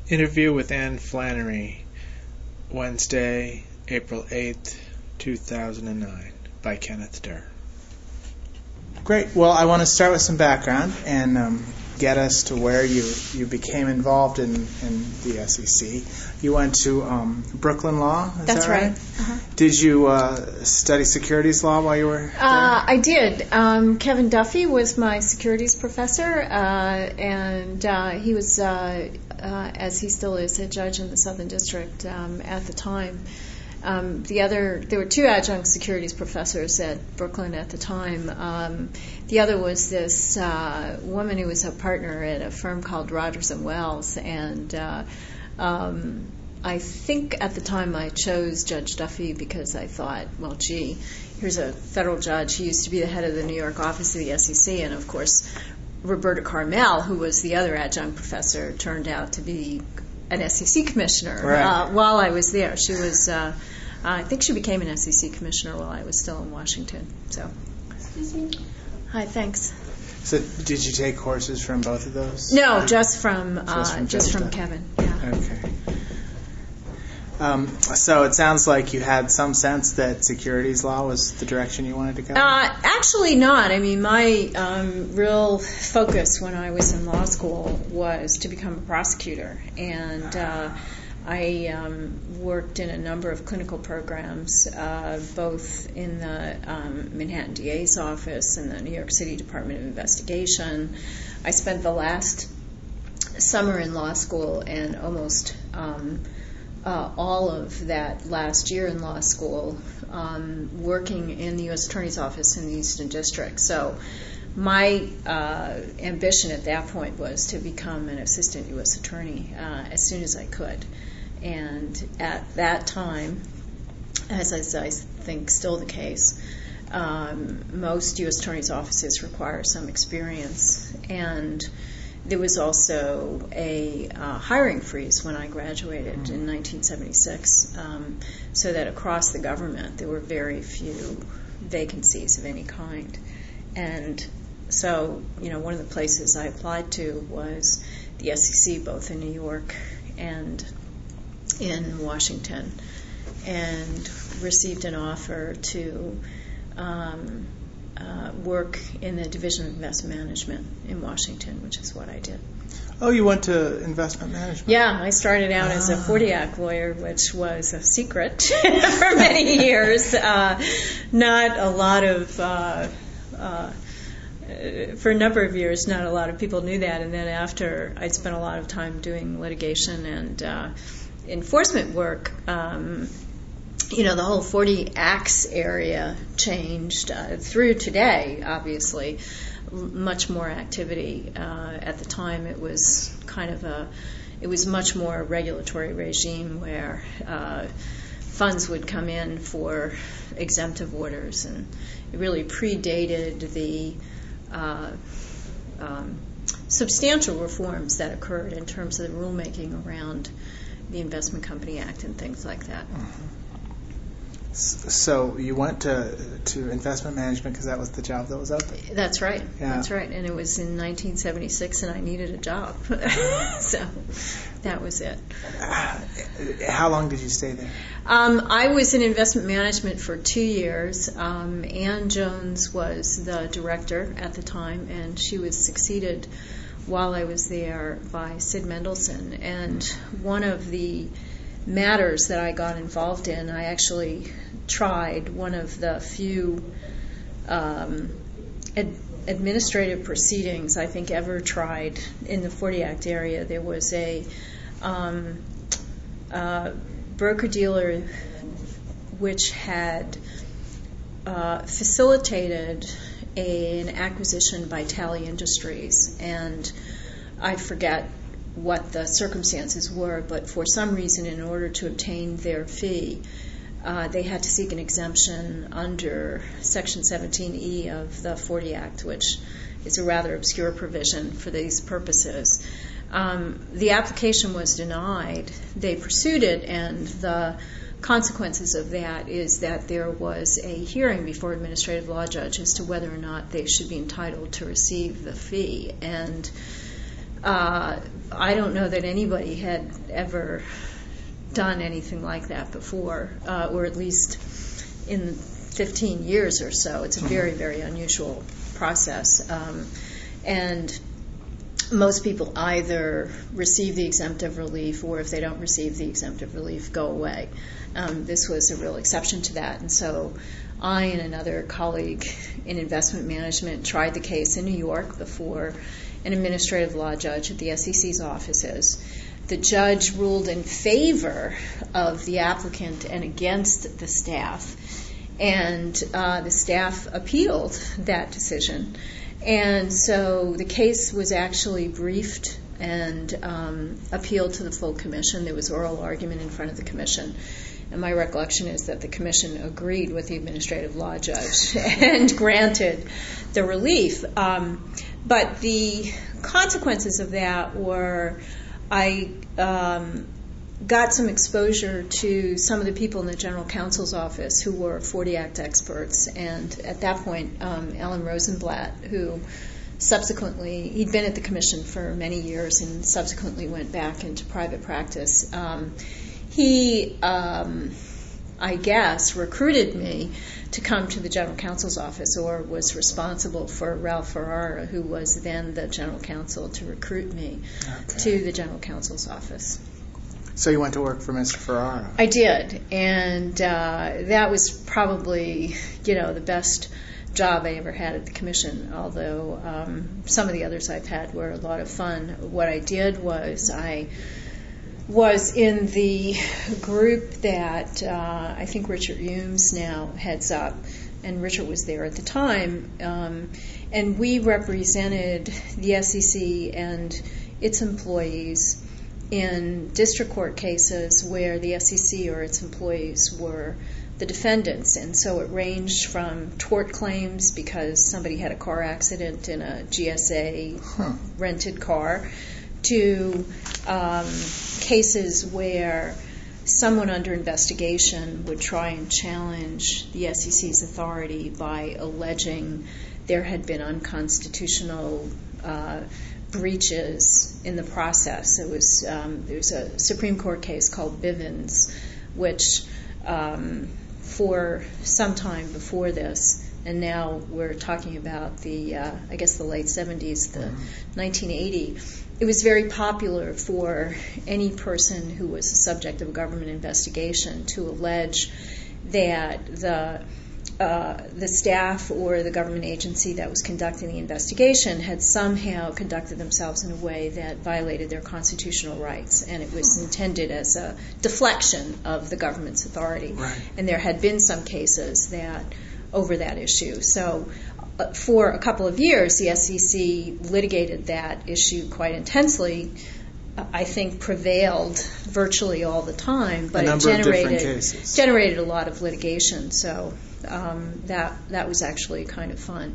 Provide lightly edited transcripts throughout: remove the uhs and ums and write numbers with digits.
Interview with Anne Flannery, Wednesday, April 8th, 2009, by Kenneth Durr. Great. Well, I want to start with some background and get us to where you became involved in the SEC. You went to Brooklyn Law, is That's that right? Uh-huh. Did you study securities law while you were there? I did. Kevin Duffy was my securities professor, and he was, as he still is, a judge in the Southern District at the time. There were two adjunct securities professors at Brooklyn at the time. The other was this woman who was a partner at a firm called Rogers and Wells, and I think at the time I chose Judge Duffy because I thought, well, gee, here's a federal judge. He used to be the head of the New York office of the SEC, and of course, Roberta Carmel, who was the other adjunct professor, turned out to be an SEC commissioner while I was there. She was, I think she became an SEC commissioner while I was still in Washington. So, excuse me. Hi, thanks. So, did you take courses from both of those? No, just from Kevin. Yeah. Okay. So it sounds like you had some sense that securities law was the direction you wanted to go? Actually not. I mean, my real focus when I was in law school was to become a prosecutor. And I worked in a number of clinical programs, both in the Manhattan DA's office and the New York City Department of Investigation. I spent the last summer in law school and almost all of that last year in law school working in the U.S. Attorney's Office in the Eastern District. So my ambition at that point was to become an assistant U.S. attorney as soon as I could. And at that time, as I think still the case, most U.S. attorney's offices require some experience. And there was also a hiring freeze when I graduated in 1976, so that across the government there were very few vacancies of any kind. And so, one of the places I applied to was the SEC, both in New York and in Washington, and received an offer to work in the Division of Investment Management in Washington, which is what I did. Oh, you went to investment management? Yeah, I started out as a 40 Act lawyer, which was a secret for many years. Not a lot of, for a number of years, not a lot of people knew that. And then after I'd spent a lot of time doing litigation and enforcement work, the whole 40 Acts area changed through today, obviously. Much more activity. At the time, it was it was much more a regulatory regime where funds would come in for exemptive orders, and it really predated the substantial reforms that occurred in terms of the rulemaking around the Investment Company Act and things like that. Mm-hmm. So you went to investment management because that was the job that was open? That's right. Yeah. That's right. And it was in 1976, and I needed a job. So that was it. How long did you stay there? I was in investment management for 2 years. Ann Jones was the director at the time, and she was succeeded while I was there by Sid Mendelson. And one of the matters that I got involved in, I actually tried one of the few administrative proceedings I think ever tried in the 40 Act area. There was a broker-dealer which had facilitated an acquisition by Tally Industries, and I forget what the circumstances were, but for some reason, in order to obtain their fee, they had to seek an exemption under Section 17E of the 40 Act, which is a rather obscure provision for these purposes. The application was denied. They pursued it, and the consequences of that is that there was a hearing before administrative law judge as to whether or not they should be entitled to receive the fee. And I don't know that anybody had ever done anything like that before, or at least in 15 years or so. It's a very, very unusual process. And most people either receive the exemptive relief, or if they don't receive the exemptive relief, go away. This was a real exception to that. And so I and another colleague in investment management tried the case in New York before an administrative law judge at the SEC's offices. The judge ruled in favor of the applicant and against the staff, and the staff appealed that decision. And so the case was actually briefed and appealed to the full commission. There was oral argument in front of the commission. And my recollection is that the commission agreed with the administrative law judge and granted the relief. But the consequences of that were I got some exposure to some of the people in the general counsel's office who were 40 Act experts. And at that point, Alan Rosenblatt, who subsequently, he'd been at the commission for many years and subsequently went back into private practice. He, I guess, recruited me to come to the general counsel's office, or was responsible for Ralph Ferrara, who was then the general counsel, to recruit me to the general counsel's office. So you went to work for Mr. Ferrara? I did, and that was probably, the best job I ever had at the commission, although some of the others I've had were a lot of fun. What I did was I was in the group that I think Richard Humes now heads up, and Richard was there at the time, and we represented the SEC and its employees in district court cases where the SEC or its employees were the defendants. And so it ranged from tort claims because somebody had a car accident in a GSA rented car to cases where someone under investigation would try and challenge the SEC's authority by alleging there had been unconstitutional breaches in the process. There's a Supreme Court case called Bivens, which for some time before this, and now we're talking about the late 70s, the 1980. It was very popular for any person who was the subject of a government investigation to allege that the staff or the government agency that was conducting the investigation had somehow conducted themselves in a way that violated their constitutional rights, and it was intended as a deflection of the government's authority. Right. And there had been some cases that over that issue. So for a couple of years, the SEC litigated that issue quite intensely. I think prevailed virtually all the time, but it generated a lot of litigation. So that was actually kind of fun.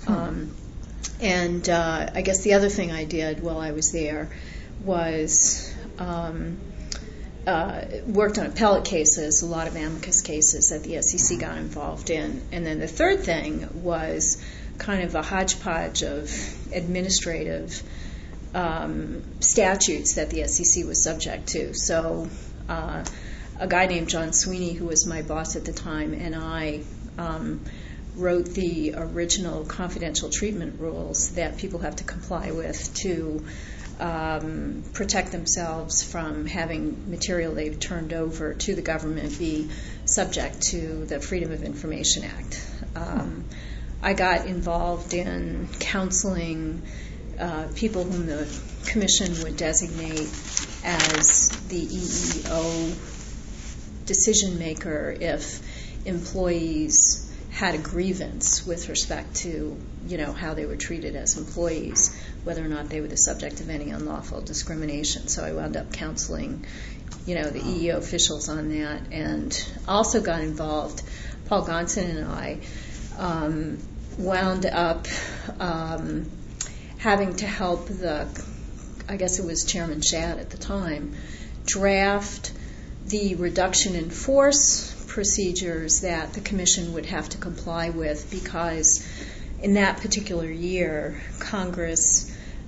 And I guess the other thing I did while I was there was worked on appellate cases, a lot of amicus cases that the SEC got involved in. And then the third thing was kind of a hodgepodge of administrative statutes that the SEC was subject to. So a guy named John Sweeney, who was my boss at the time, and I wrote the original confidential treatment rules that people have to comply with to protect themselves from having material they've turned over to the government be subject to the Freedom of Information Act. I got involved in counseling people whom the commission would designate as the EEO decision maker if employees had a grievance with respect to, how they were treated as employees, whether or not they were the subject of any unlawful discrimination. So I wound up counseling, the EEO officials on that, and also got involved. Paul Gonson and I wound up having to help I guess it was Chairman Shad at the time, draft the reduction in force procedures that the commission would have to comply with, because in that particular year, Congress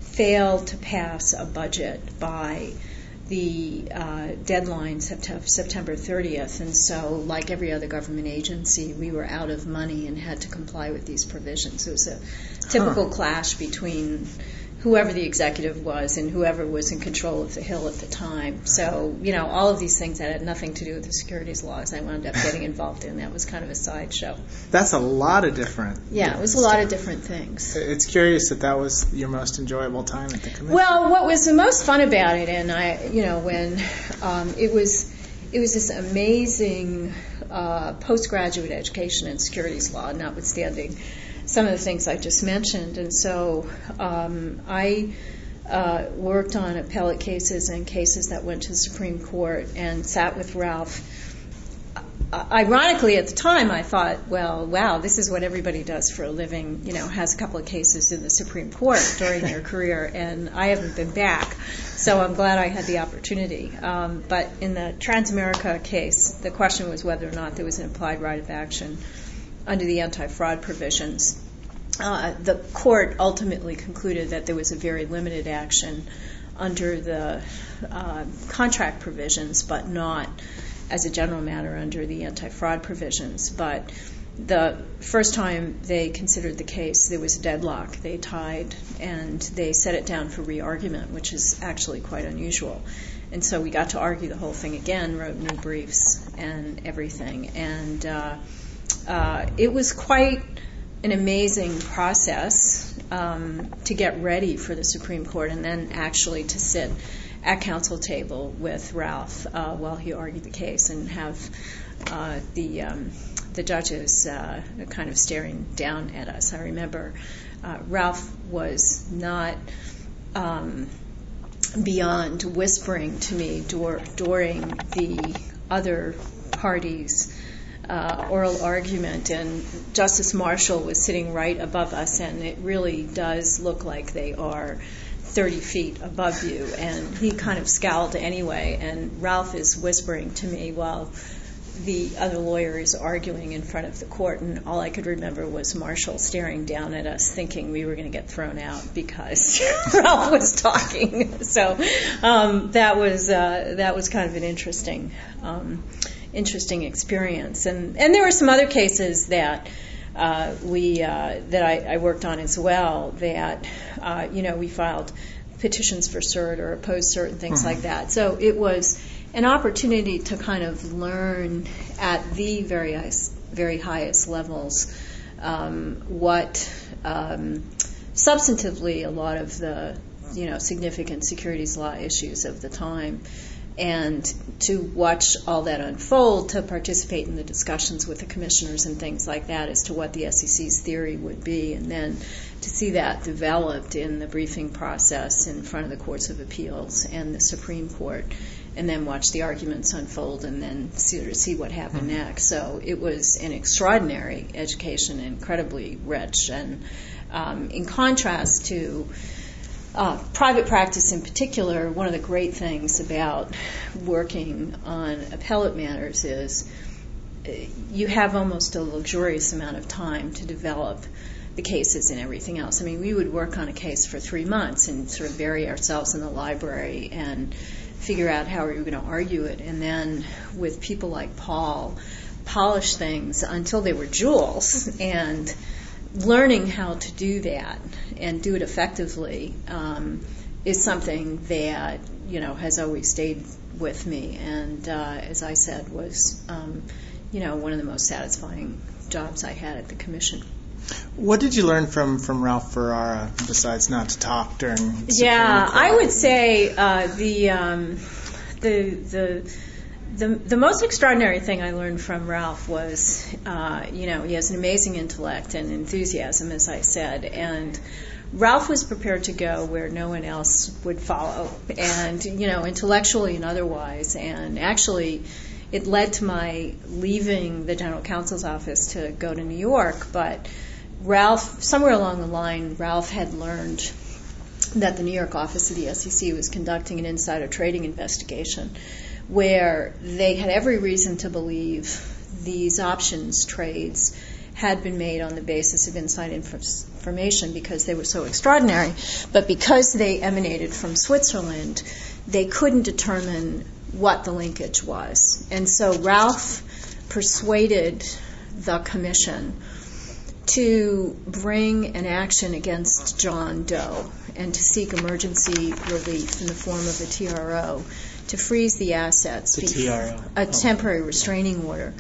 failed to pass a budget by the deadline September 30th, and so like every other government agency, we were out of money and had to comply with these provisions. It was a typical clash between whoever the executive was and whoever was in control of the Hill at the time. So, all of these things that had nothing to do with the securities laws I wound up getting involved in. That was kind of a sideshow. That's a lot of different... Yeah, it was a lot of different things. It's curious that was your most enjoyable time at the commission. Well, what was the most fun about it, and when it was this amazing postgraduate education in securities law, notwithstanding some of the things I just mentioned. And so I worked on appellate cases and cases that went to the Supreme Court and sat with Ralph. Ironically, at the time, I thought, well, wow, this is what everybody does for a living, has a couple of cases in the Supreme Court during their career, and I haven't been back. So I'm glad I had the opportunity. But in the Transamerica case, the question was whether or not there was an implied right of action under the anti-fraud provisions. The court ultimately concluded that there was a very limited action under the contract provisions, but not as a general matter under the anti-fraud provisions. But the first time they considered the case, there was a deadlock. They tied, and they set it down for re-argument, which is actually quite unusual. And so we got to argue the whole thing again, wrote new briefs and everything. And it was quite an amazing process to get ready for the Supreme Court and then actually to sit at counsel table with Ralph while he argued the case and have the judges kind of staring down at us. I remember Ralph was not beyond whispering to me during the other parties' oral argument, and Justice Marshall was sitting right above us, and it really does look like they are 30 feet above you, and he kind of scowled anyway, and Ralph is whispering to me while the other lawyer is arguing in front of the court, and all I could remember was Marshall staring down at us thinking we were going to get thrown out because Ralph was talking. So that was kind of an interesting experience. And there were some other cases that I worked on as well that we filed petitions for cert or opposed cert and things like that. So it was an opportunity to kind of learn at the very highest levels what substantively a lot of the significant securities law issues of the time, and to watch all that unfold, to participate in the discussions with the commissioners and things like that as to what the SEC's theory would be, and then to see that developed in the briefing process in front of the courts of appeals and the Supreme Court, and then watch the arguments unfold and then see what happened next. So it was an extraordinary education, incredibly rich, and in contrast to private practice in particular, one of the great things about working on appellate matters is you have almost a luxurious amount of time to develop the cases and everything else. I mean, we would work on a case for 3 months and sort of bury ourselves in the library and figure out how we were going to argue it, and then with people like Paul, polish things until they were jewels, and learning how to do that and do it effectively is something that has always stayed with me, and as I said, was one of the most satisfying jobs I had at the commission. What did you learn from Ralph Ferrara besides not to talk during the Supreme Court? I would say the most extraordinary thing I learned from Ralph was, he has an amazing intellect and enthusiasm, as I said, and Ralph was prepared to go where no one else would follow, and, intellectually and otherwise, and actually it led to my leaving the general counsel's office to go to New York, but Ralph, somewhere along the line, Ralph had learned that the New York office of the SEC was conducting an insider trading investigation where they had every reason to believe these options trades had been made on the basis of inside information because they were so extraordinary. But because they emanated from Switzerland, they couldn't determine what the linkage was. And so Ralph persuaded the commission to bring an action against John Doe and to seek emergency relief in the form of a TRO to freeze the assets. The TRO. A temporary restraining order.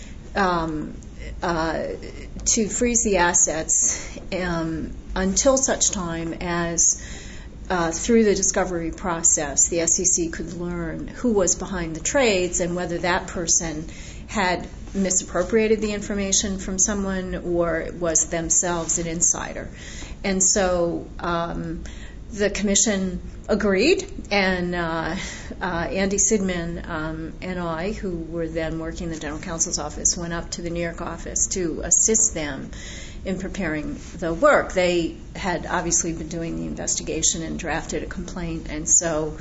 To freeze the assets until such time as through the discovery process, the SEC could learn who was behind the trades and whether that person had misappropriated the information from someone or was themselves an insider. And so the commission agreed, and Andy Sidman and I, who were then working in the general counsel's office, went up to the New York office to assist them in preparing the work. They had obviously been doing the investigation and drafted a complaint, and so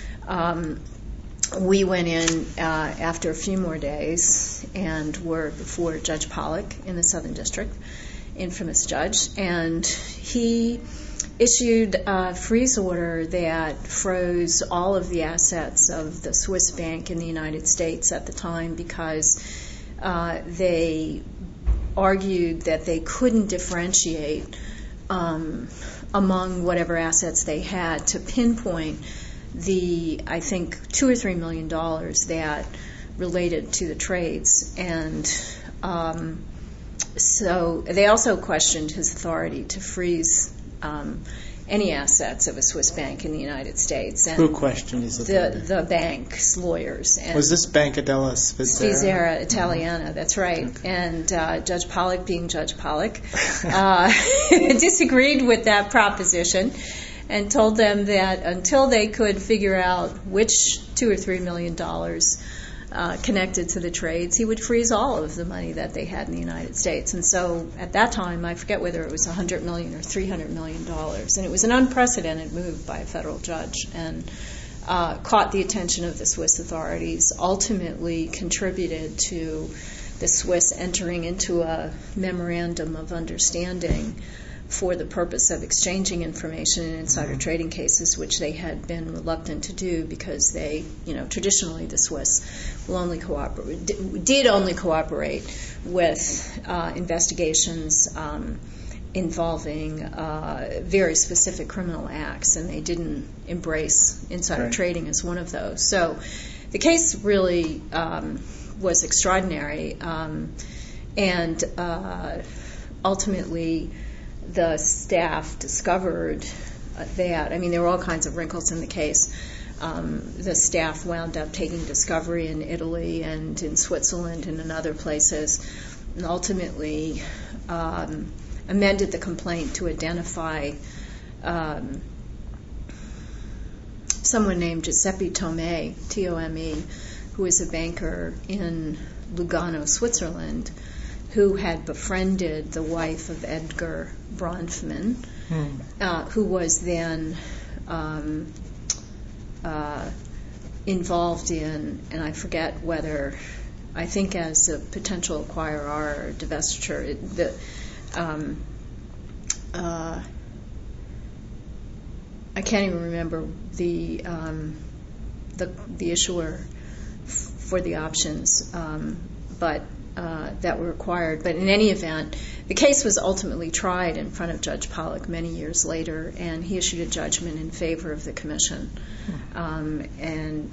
we went in after a few more days and were before Judge Pollack in the Southern District, infamous judge, and he issued a freeze order that froze all of the assets of the Swiss bank in the United States at the time because they argued that they couldn't differentiate among whatever assets they had to pinpoint the, I think, $2 or $3 million that related to the trades. And so they also questioned his authority to freeze any assets of a Swiss bank in the United States. And who questioned his authority? The bank's lawyers. And was this Banca della Svizzera? Svizzera Italiana, that's right. Okay. And Judge Pollack, being Judge Pollack, disagreed with that proposition and told them that until they could figure out which $2 or $3 million connected to the trades, he would freeze all of the money that they had in the United States. And so at that time, I forget whether it was $100 million or $300 million. And it was an unprecedented move by a federal judge and caught the attention of the Swiss authorities, ultimately contributed to the Swiss entering into a memorandum of understanding for the purpose of exchanging information in insider trading cases, which they had been reluctant to do because they, traditionally the Swiss will only did only cooperate with investigations involving very specific criminal acts, and they didn't embrace insider trading as one of those. So the case really was extraordinary, and ultimately the staff discovered that, there were all kinds of wrinkles in the case. The staff wound up taking discovery in Italy and in Switzerland and in other places, and ultimately amended the complaint to identify someone named Giuseppe Tome, T-O-M-E, who was a banker in Lugano, Switzerland, who had befriended the wife of Edgar Bronfman, who was then involved in, and I forget whether, I think as a potential acquirer or divestiture, I can't even remember the issuer for the options, but that were acquired. But in any event, the case was ultimately tried in front of Judge Pollack many years later, and he issued a judgment in favor of the commission. And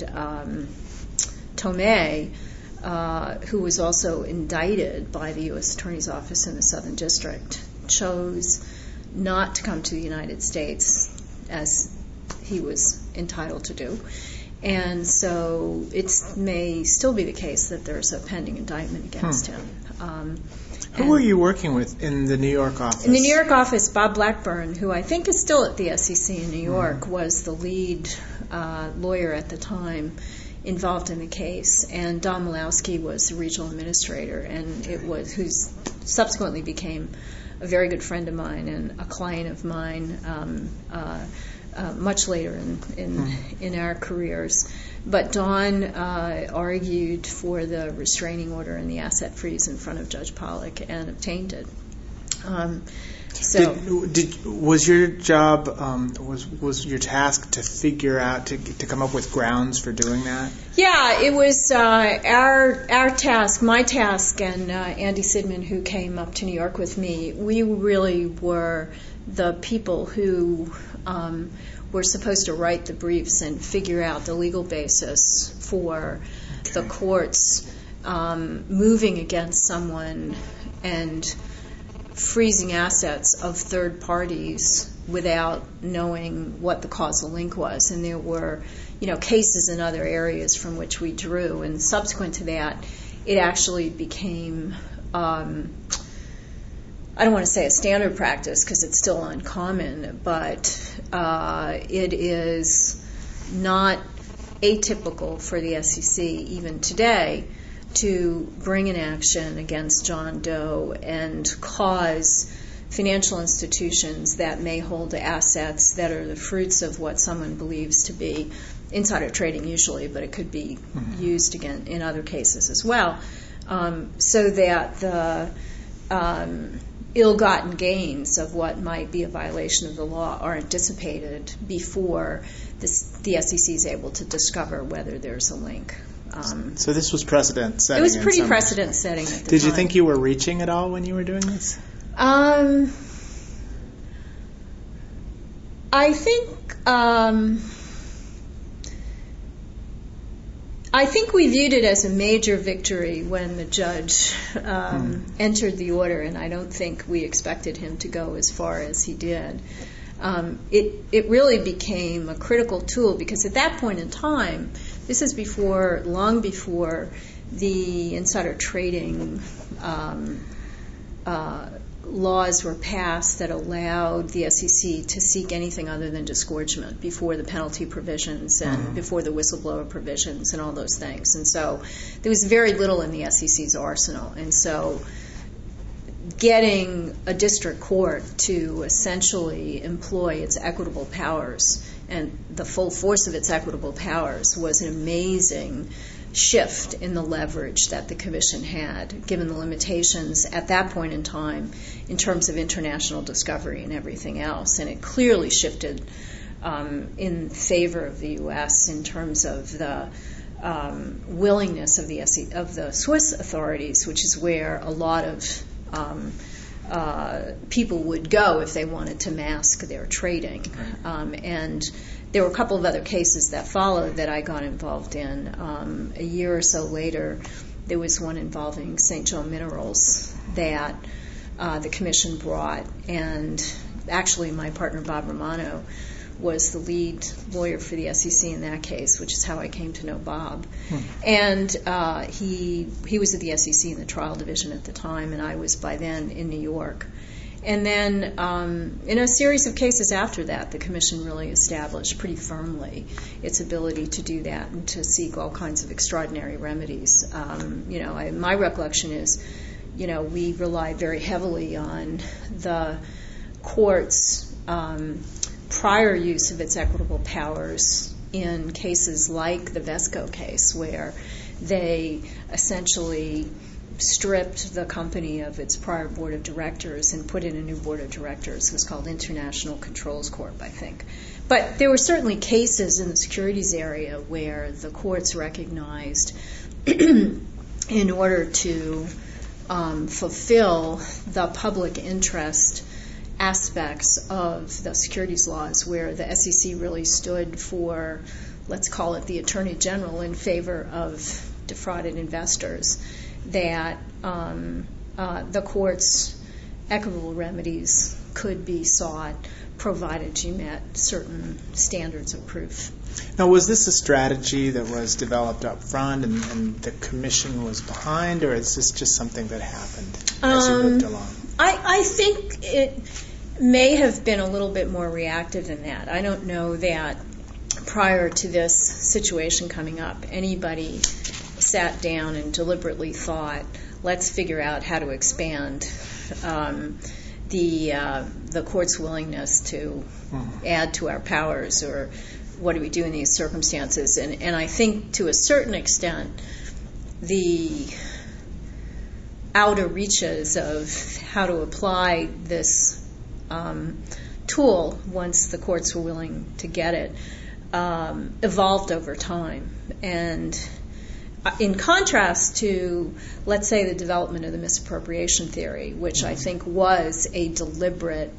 Tomei, who was also indicted by the U.S. Attorney's Office in the Southern District, chose not to come to the United States as he was entitled to do. And so it may still be the case that there's a pending indictment against him. Who were you working with in the New York office? In the New York office, Bob Blackburn, who I think is still at the SEC in New York, was the lead lawyer at the time involved in the case, and Don Malowski was the regional administrator, and who subsequently became a very good friend of mine and a client of mine much later in our careers. But Don argued for the restraining order and the asset freeze in front of Judge Pollack and obtained it. So, was your job was your task to figure out to come up with grounds for doing that? yeah, it was our task, my task, and Andy Sidman, who came up to New York with me. We really were the people who were supposed to write the briefs and figure out the legal basis for the courts moving against someone and freezing assets of third parties without knowing what the causal link was. And there were, cases in other areas from which we drew. And subsequent to that, it actually became, I don't want to say a standard practice because it's still uncommon, but it is not atypical for the SEC even today to bring an action against John Doe and cause financial institutions that may hold assets that are the fruits of what someone believes to be insider trading usually, but it could be used again in other cases as well, so that the ill-gotten gains of what might be a violation of the law aren't dissipated before the SEC is able to discover whether there's a link. So this was precedent setting. It was pretty precedent setting at the time. Did you think you were reaching at all when you were doing this? I think we viewed it as a major victory when the judge entered the order, and I don't think we expected him to go as far as he did. It really became a critical tool because at that point in time, this is long before the insider trading laws were passed that allowed the SEC to seek anything other than disgorgement before the penalty provisions and before the whistleblower provisions and all those things. And so there was very little in the SEC's arsenal. And so getting a district court to essentially employ its equitable powers and the full force of its equitable powers was an amazing shift in the leverage that the Commission had, given the limitations at that point in time in terms of international discovery and everything else. And it clearly shifted in favor of the U.S. in terms of the willingness of the Swiss authorities, which is where a lot of people would go if they wanted to mask their trading. And there were a couple of other cases that followed that I got involved in. A year or so later, there was one involving St. Joe Minerals that the Commission brought, and actually my partner Bob Romano was the lead lawyer for the SEC in that case, which is how I came to know Bob. And he was at the SEC in the trial division at the time, and I was by then in New York. And then in a series of cases after that, the Commission really established pretty firmly its ability to do that and to seek all kinds of extraordinary remedies. My recollection is, we relied very heavily on the court's prior use of its equitable powers in cases like the Vesco case, where they essentially stripped the company of its prior board of directors and put in a new board of directors. It was called International Controls Corp, I think. But there were certainly cases in the securities area where the courts recognized in order to fulfill the public interest aspects of the securities laws, where the SEC really stood for, let's call it the Attorney General in favor of defrauded investors, that the court's equitable remedies could be sought provided you met certain standards of proof. Now, was this a strategy that was developed up front and the Commission was behind, or is this just something that happened as you moved along? I think it may have been a little bit more reactive than that. I don't know that prior to this situation coming up, anybody sat down and deliberately thought, let's figure out how to expand the court's willingness to add to our powers, or what do we do in these circumstances. And I think to a certain extent, the outer reaches of how to apply this tool, once the courts were willing to get it, evolved over time. And in contrast to, let's say, the development of the misappropriation theory, which I think was a deliberate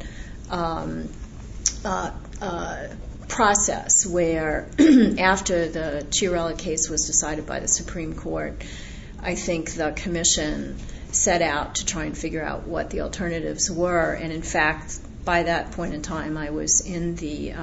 process where after the Chiarella case was decided by the Supreme Court, I think the commission set out to try and figure out what the alternatives were. And in fact, by that point in time, I was in the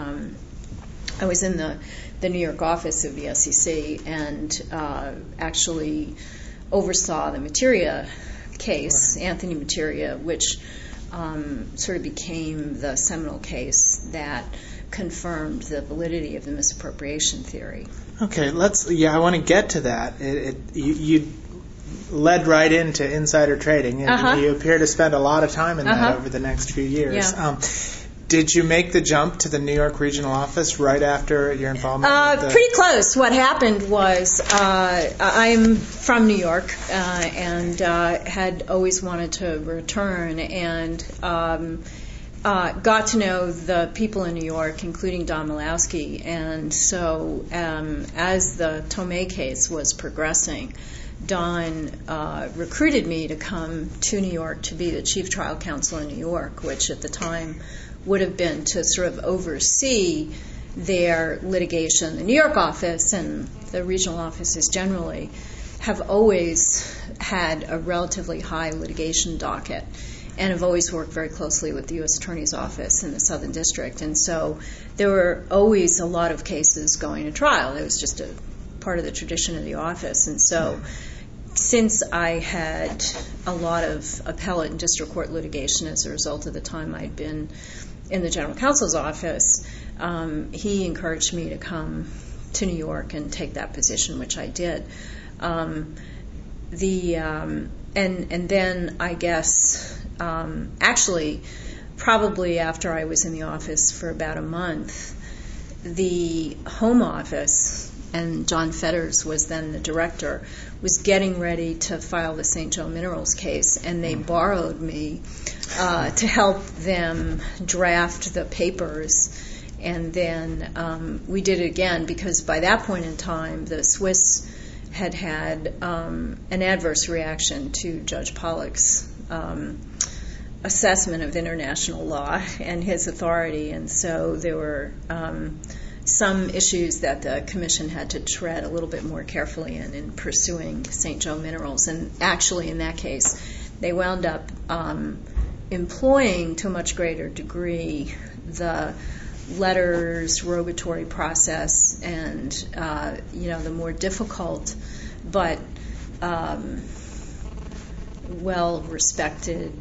New York office of the SEC and actually oversaw the Materia case, right. Anthony Materia, which sort of became the seminal case that confirmed the validity of the misappropriation theory. Okay, I want to get to that. You led right into insider trading, and you appear to spend a lot of time in that over the next few years. Yeah. Did you make the jump to the New York regional office right after your involvement? Pretty close. What happened was I'm from New York and had always wanted to return, and got to know the people in New York, including Don Malowski. And so as the Tomei case was progressing, Don recruited me to come to New York to be the chief trial counsel in New York, which at the time would have been to sort of oversee their litigation. The New York office and the regional offices generally have always had a relatively high litigation docket and have always worked very closely with the U.S. Attorney's Office in the Southern District. And so there were always a lot of cases going to trial. It was just a part of the tradition of the office. And so since I had a lot of appellate and district court litigation as a result of the time I'd been in the general counsel's office, he encouraged me to come to New York and take that position, which I did. And then I guess actually probably after I was in the office for about a month, the Home Office, and John Fetters was then the director, was getting ready to file the St. Joe Minerals case, and they borrowed me to help them draft the papers. And then we did it again because by that point in time, the Swiss had an adverse reaction to Judge Pollack's assessment of international law and his authority. And so there were some issues that the commission had to tread a little bit more carefully in pursuing St. Joe Minerals. And actually in that case, they wound up employing to a much greater degree the letters rogatory process and the more difficult but well-respected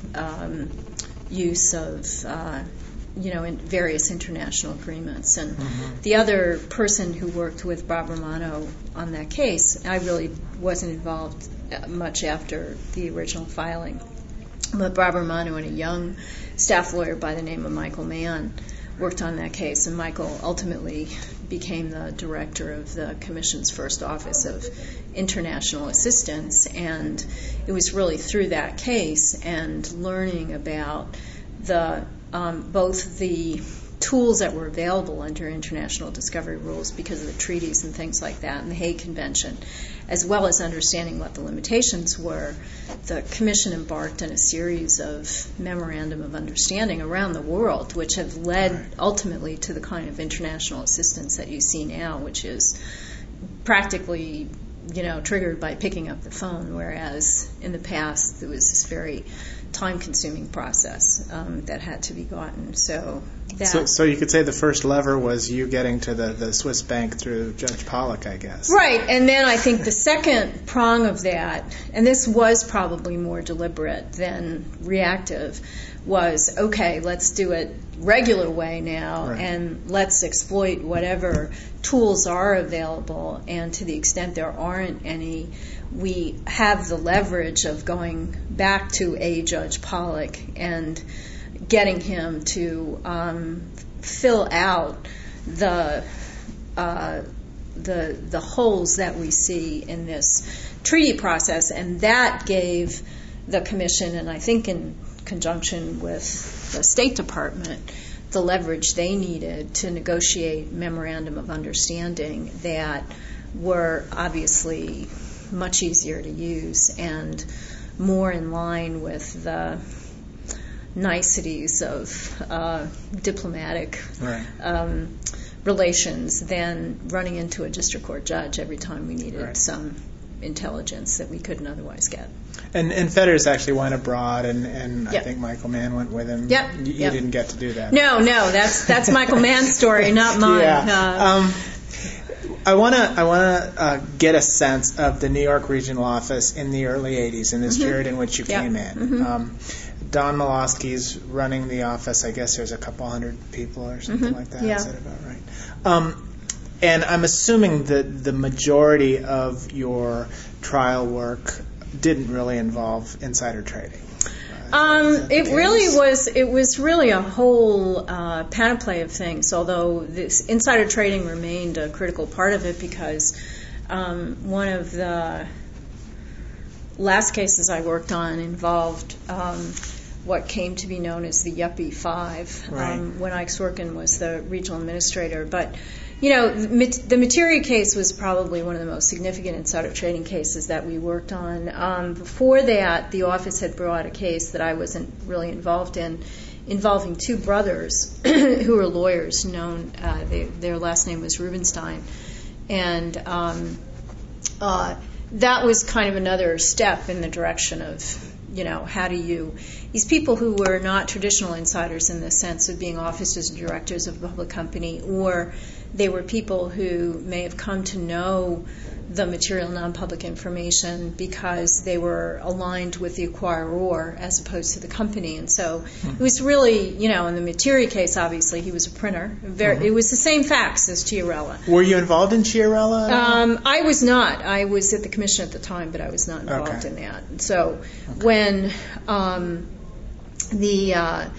use of in various international agreements. And the other person who worked with Bob Romano on that case, I really wasn't involved much after the original filing, but Bob Romano and a young staff lawyer by the name of Michael Mann worked on that case, and Michael ultimately became the director of the Commission's first Office of International Assistance. And it was really through that case and learning about the both the tools that were available under international discovery rules because of the treaties and things like that and the Hague Convention, as well as understanding what the limitations were. The Commission embarked on a series of memorandum of understanding around the world, which have led ultimately to the kind of international assistance that you see now, which is practically triggered by picking up the phone, whereas in the past there was this very time-consuming process that had to be gotten. So you could say the first lever was you getting to the Swiss bank through Judge Pollack, I guess. Right, and then I think the second prong of that, and this was probably more deliberate than reactive, was, okay, let's do it regular way now, right, and let's exploit whatever tools are available, and to the extent there aren't any, we have the leverage of going back to a Judge Pollack and getting him to fill out the holes that we see in this treaty process, and that gave the Commission, and I think in conjunction with the State Department, the leverage they needed to negotiate memorandum of understanding that were obviously much easier to use and more in line with the niceties of diplomatic relations than running into a district court judge every time we needed some intelligence that we couldn't otherwise get. And Fetters actually went abroad, and I think Michael Mann went with him. Yep. You didn't get to do that. No, that's Michael Mann's story, not mine. Yeah. I want to get a sense of the New York regional office in the early 80s, in this period in which you came in. Don Milosky's running the office. I guess there's a couple hundred people or something like that. Is that about right? And I'm assuming that the majority of your trial work didn't really involve insider trading. It was really a whole panoply of things, although this insider trading remained a critical part of it because one of the last cases I worked on involved what came to be known as the Yuppie Five when Ike Sorkin was the regional administrator. But the Materia case was probably one of the most significant insider trading cases that we worked on. Before that, the office had brought a case that I wasn't really involved in, involving two brothers who were lawyers. Their last name was Rubenstein, and that was kind of another step in the direction of how do you, these people who were not traditional insiders in the sense of being officers and directors of a public company, or they were people who may have come to know the material non-public information because they were aligned with the acquirer as opposed to the company. And so it was really, in the Materia case, obviously, he was a printer. It was the same facts as Chiarella. Were you involved in Chiarella? I was not. I was at the commission at the time, but I was not involved in that. So when the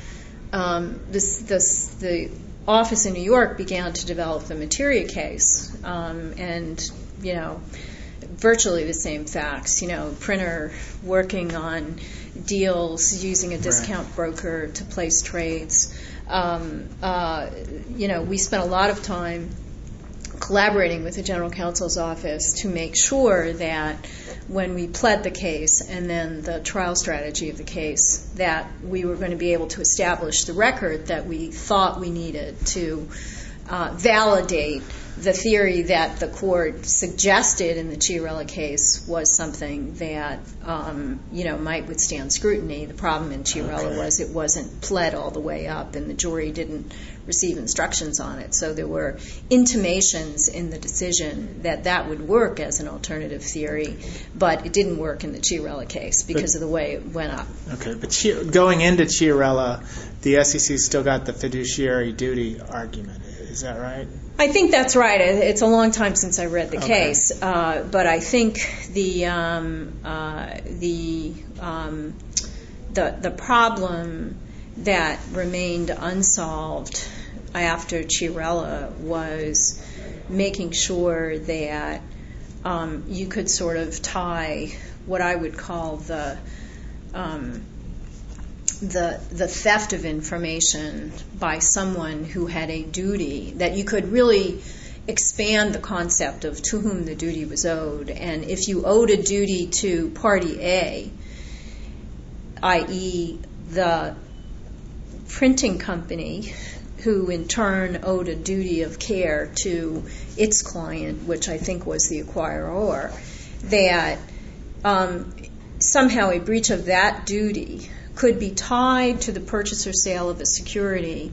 office in New York began to develop the Materia case, and virtually the same facts. Printer working on deals using a discount broker to place trades. We spent a lot of time collaborating with the general counsel's office to make sure that when we pled the case and then the trial strategy of the case, that we were going to be able to establish the record that we thought we needed to validate the theory that the court suggested in the Chiarella case was something that might withstand scrutiny. The problem in Chiarella was it wasn't pled all the way up, and the jury didn't receive instructions on it. So there were intimations in the decision that would work as an alternative theory, but it didn't work in the Chiarella case because of the way it went up. Okay, but going into Chiarella, the SEC still got the fiduciary duty argument. Is that right? I think that's right. It's a long time since I read the case, but I think the problem that remained unsolved after Chiarella was making sure that you could sort of tie what I would call the theft of information by someone who had a duty, that you could really expand the concept of to whom the duty was owed. And if you owed a duty to party A, i.e. the printing company, who in turn owed a duty of care to its client, which I think was the acquirer, that somehow a breach of that duty could be tied to the purchase or sale of a security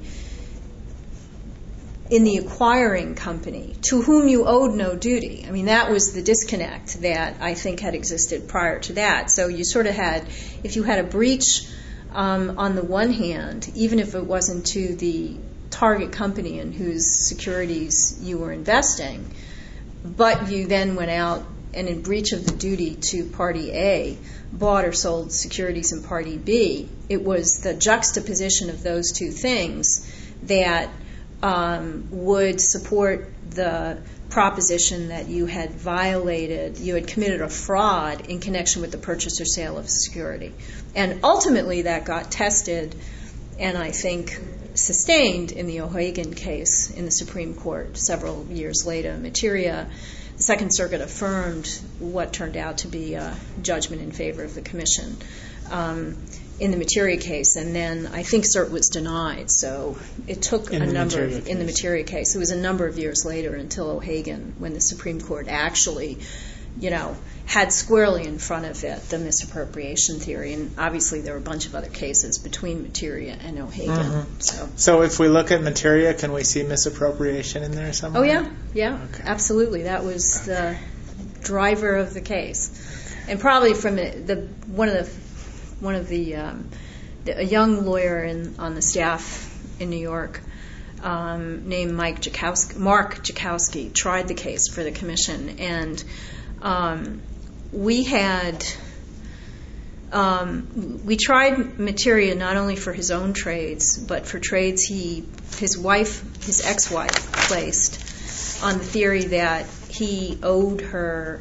in the acquiring company to whom you owed no duty. I mean, that was the disconnect that I think had existed prior to that. So you sort of had, if you had a breach on the one hand, even if it wasn't to the target company in whose securities you were investing, but you then went out and in breach of the duty to party A, bought or sold securities in party B, it was the juxtaposition of those two things that would support the proposition that you had committed a fraud in connection with the purchase or sale of security. And ultimately that got tested and I think sustained in the O'Hagan case in the Supreme Court several years later. Materia, the Second Circuit affirmed what turned out to be a judgment in favor of the Commission in the Materia case, and then I think cert was denied. So it took in the Materia case. It was a number of years later until O'Hagan, when the Supreme Court actually, had squarely in front of it the misappropriation theory. And obviously there were a bunch of other cases between Materia and O'Hagan. Mm-hmm. So if we look at Materia, can we see misappropriation in there somewhere? Oh yeah, okay. Absolutely. That was the driver of the case, and probably from a young lawyer on the staff in New York named Mark Jakowski tried the case for the Commission, and we tried Materia not only for his own trades, but for trades his ex-wife placed on the theory that he owed her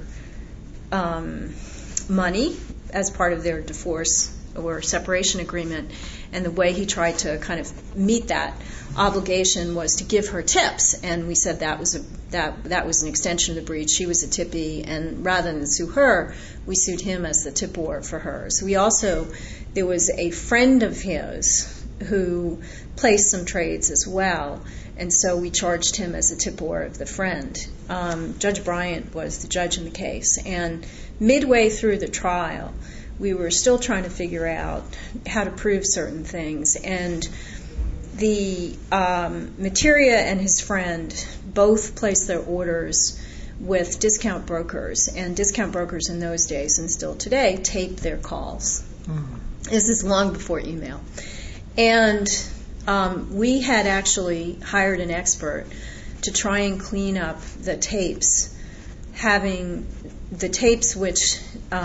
money as part of their divorce or separation agreement, and the way he tried to kind of meet that obligation was to give her tips, and we said that was an extension of the breach. She was a tippee, and rather than sue her, we sued him as the tipor for her. So there was a friend of his who placed some trades as well, and so we charged him as a tipor of the friend. Judge Bryant was the judge in the case, and midway through the trial, we were still trying to figure out how to prove certain things, and the Materia and his friend both placed their orders with discount brokers, and discount brokers in those days and still today taped their calls. This is long before email. And we had actually hired an expert to try and clean up the tapes, having the tapes which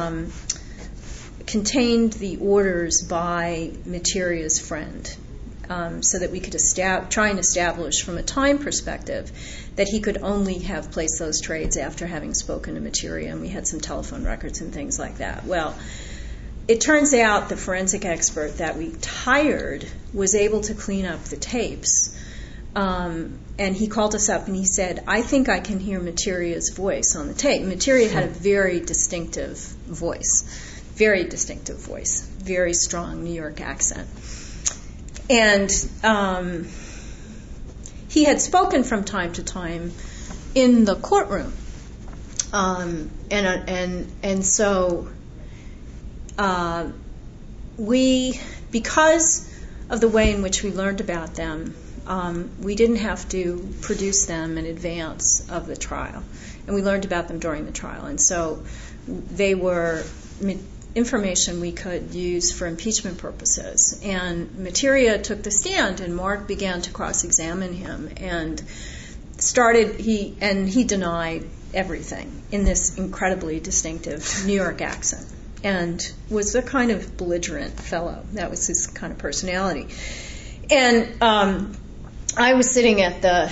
contained the orders by Materia's friend, so that we could try and establish from a time perspective that he could only have placed those trades after having spoken to Materia, and we had some telephone records and things like that. Well, it turns out the forensic expert that we hired was able to clean up the tapes, and he called us up and he said, I think I can hear Materia's voice on the tape. Materia had a very distinctive voice, very strong New York accent. And he had spoken from time to time in the courtroom, and so we, because of the way in which we learned about them, we didn't have to produce them in advance of the trial, and we learned about them during the trial, and so they were information we could use for impeachment purposes. And Materia took the stand, and Mark began to cross-examine him, and he denied everything in this incredibly distinctive New York accent, and was a kind of belligerent fellow. That was his kind of personality. And I was sitting at the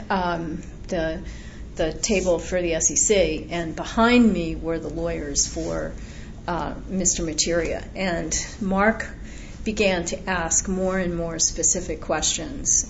table for the SEC, and behind me were the lawyers for Mr. Materia, and Mark began to ask more and more specific questions.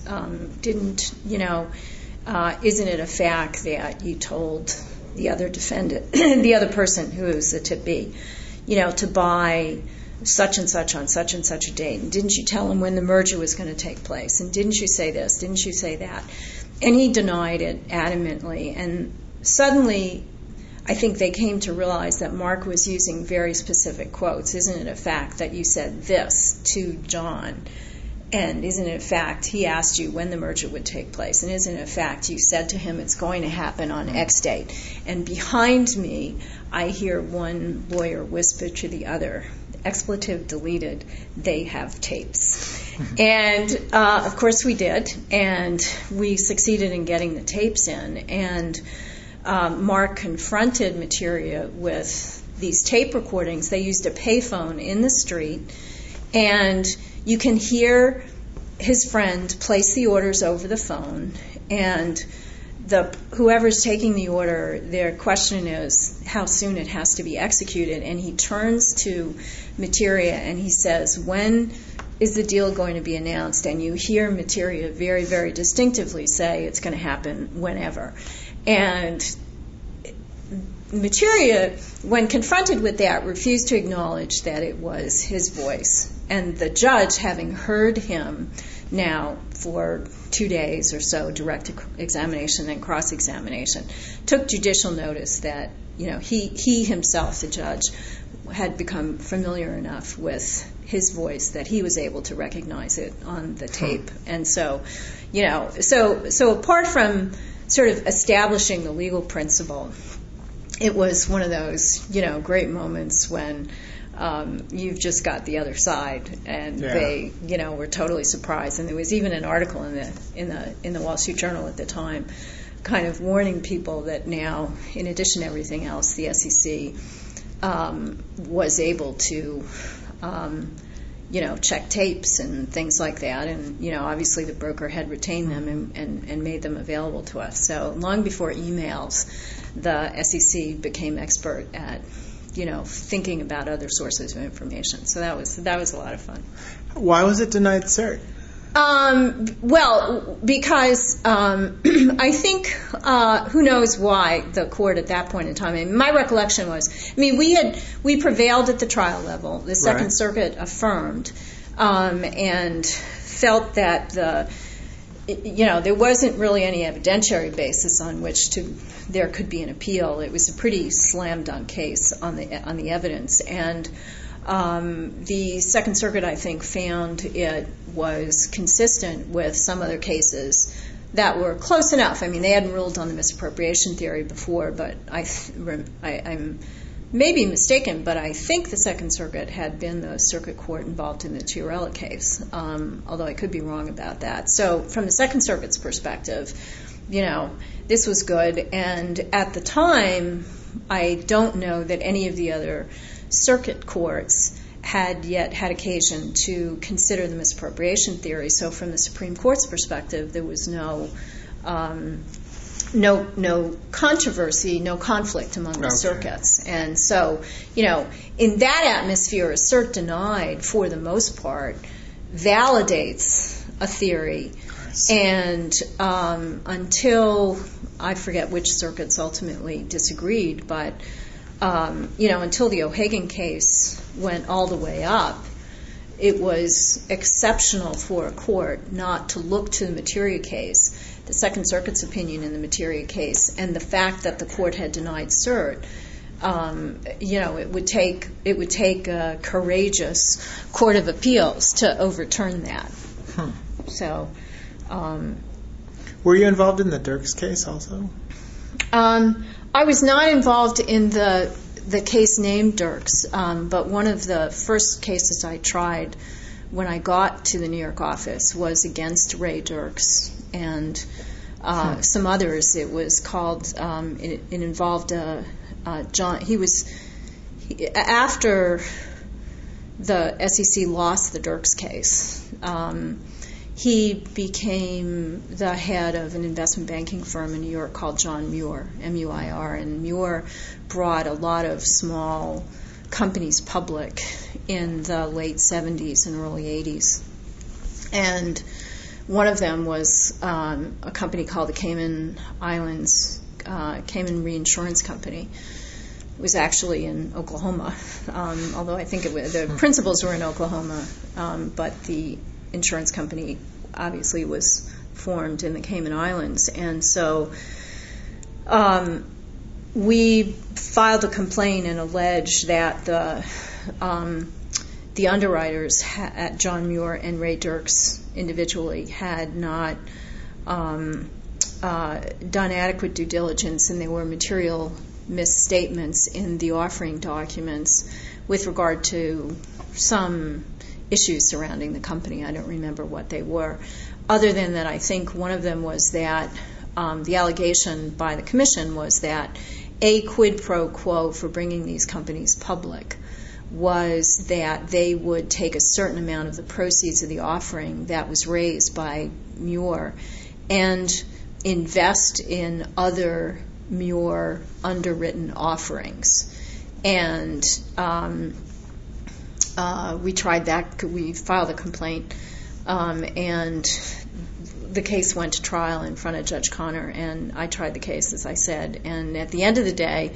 Isn't it a fact that you told the other defendant, the other person who was the tippee, to buy such and such on such and such a date? And didn't you tell him when the merger was going to take place? And didn't you say this? Didn't you say that? And he denied it adamantly. And suddenly, I think they came to realize that Mark was using very specific quotes. Isn't it a fact that you said this to John? And isn't it a fact he asked you when the merger would take place? And isn't it a fact you said to him it's going to happen on X date? And behind me, I hear one lawyer whisper to the other, expletive deleted, they have tapes. And of course we did, and we succeeded in getting the tapes in. And Mark confronted Materia with these tape recordings. They used a payphone in the street, and you can hear his friend place the orders over the phone, and whoever's taking the order, their question is how soon it has to be executed, and he turns to Materia and he says, when is the deal going to be announced? And you hear Materia very, very distinctively say it's going to happen whenever. And Materia, when confronted with that, refused to acknowledge that it was his voice. And the judge, having heard him now for 2 days or so, direct examination and cross-examination, took judicial notice that, he himself, the judge, had become familiar enough with his voice that he was able to recognize it on the tape. And so, so apart from sort of establishing the legal principle, it was one of those, great moments when you've just got the other side, and they, were totally surprised. And there was even an article in the Wall Street Journal at the time, kind of warning people that now, in addition to everything else, the SEC was able to, check tapes and things like that. And, obviously the broker had retained them and made them available to us. So long before emails, the SEC became expert at, thinking about other sources of information. So that was a lot of fun. Why was it denied cert? Well, because I think who knows why the court at that point in time. I mean, my recollection was, we prevailed at the trial level. The Second Circuit affirmed and felt that there wasn't really any evidentiary basis on which there could be an appeal. It was a pretty slam dunk case on the evidence, and the Second Circuit, I think, found it was consistent with some other cases that were close enough. I mean, they hadn't ruled on the misappropriation theory before, but I'm maybe mistaken, but I think the Second Circuit had been the circuit court involved in the Chiarella case, although I could be wrong about that. So from the Second Circuit's perspective, this was good. And at the time, I don't know that any of the other circuit courts had yet had occasion to consider the misappropriation theory. So from the Supreme Court's perspective, there was no controversy, no conflict among the circuits. And so, in that atmosphere, a cert denied, for the most part, validates a theory. And until, I forget which circuits ultimately disagreed, but until the O'Hagan case went all the way up, it was exceptional for a court not to look to the Materia case, the Second Circuit's opinion in the Materia case, and the fact that the court had denied cert. It would take a courageous court of appeals to overturn that. So, were you involved in the Dirks case also? I was not involved in the case named Dirks, but one of the first cases I tried when I got to the New York office was against Ray Dirks and some others. It was called, it involved John. After the SEC lost the Dirks case, he became the head of an investment banking firm in New York called John Muir, M-U-I-R, and Muir brought a lot of small companies public in the late 70s and early 80s. And one of them was a company called the Cayman Islands, Cayman Reinsurance Company. It was actually in Oklahoma, although I think the principals were in Oklahoma, but the insurance company obviously was formed in the Cayman Islands. And so we filed a complaint and alleged that the underwriters at John Muir and Ray Dirks individually had not done adequate due diligence, and there were material misstatements in the offering documents with regard to some issues surrounding the company. I don't remember what they were. Other than that, I think one of them was that the allegation by the commission was that a quid pro quo for bringing these companies public was that they would take a certain amount of the proceeds of the offering that was raised by Muir and invest in other Muir underwritten offerings. And we tried that. We filed a complaint, and the case went to trial in front of Judge Connor, and I tried the case, as I said. And at the end of the day,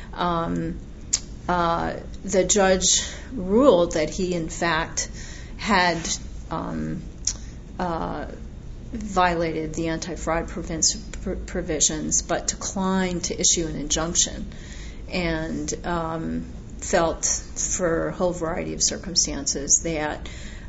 the judge ruled that he, in fact, had violated the anti-fraud provisions, but declined to issue an injunction, and felt, for a whole variety of circumstances, that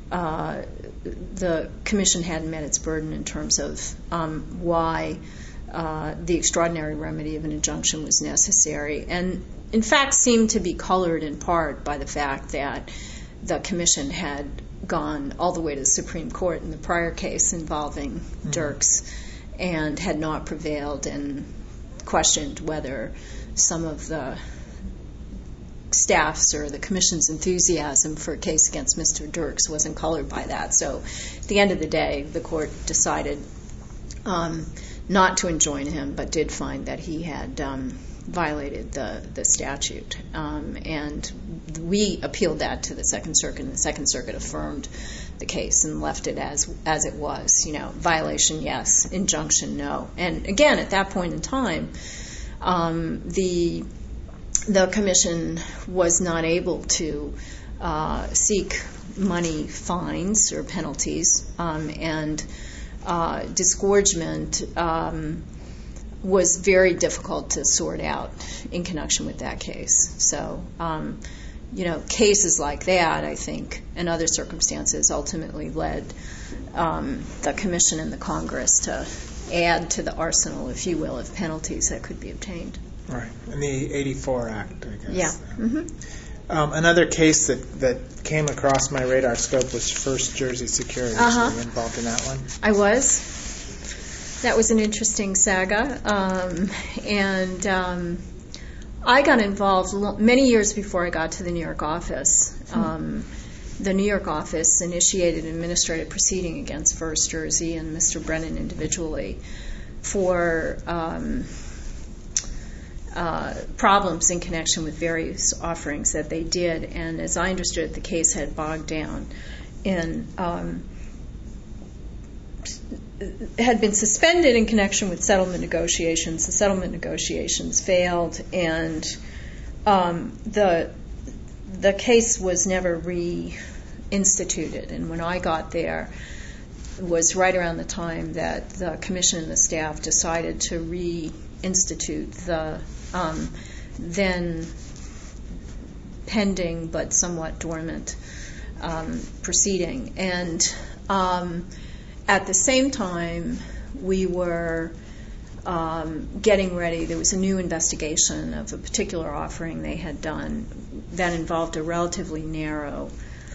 the commission hadn't met its burden in terms of why the extraordinary remedy of an injunction was necessary, and in fact seemed to be colored in part by the fact that the commission had gone all the way to the Supreme Court in the prior case involving Dirks and had not prevailed, and questioned whether some of the staff's or the commission's enthusiasm for a case against Mr. Dirks wasn't colored by that. So at the end of the day, the court decided not to enjoin him, but did find that he had violated the statute. And we appealed that to the Second Circuit, and the Second Circuit affirmed the case and left it as it was. Violation, yes. Injunction, no. And again, at that point in time, the commission was not able to seek money fines or penalties, and disgorgement was very difficult to sort out in connection with that case. So, cases like that, I think, and other circumstances ultimately led the commission and the Congress to add to the arsenal, if you will, of penalties that could be obtained. Right, in the 84 Act, I guess. Yeah. Mm-hmm. Another case that came across my radar scope was First Jersey Securities. Were you involved in that one? I was. That was an interesting saga. And I got involved many years before I got to the New York office. The New York office initiated an administrative proceeding against First Jersey and Mr. Brennan individually for problems in connection with various offerings that they did. And as I understood, the case had bogged down in had been suspended in connection with settlement negotiations. The settlement negotiations failed, and the case was never reinstituted. And when I got there, it was right around the time that the commission and the staff decided to reinstitute the then pending but somewhat dormant proceeding. And at the same time, we were getting ready. There was a new investigation of a particular offering they had done that involved a relatively narrow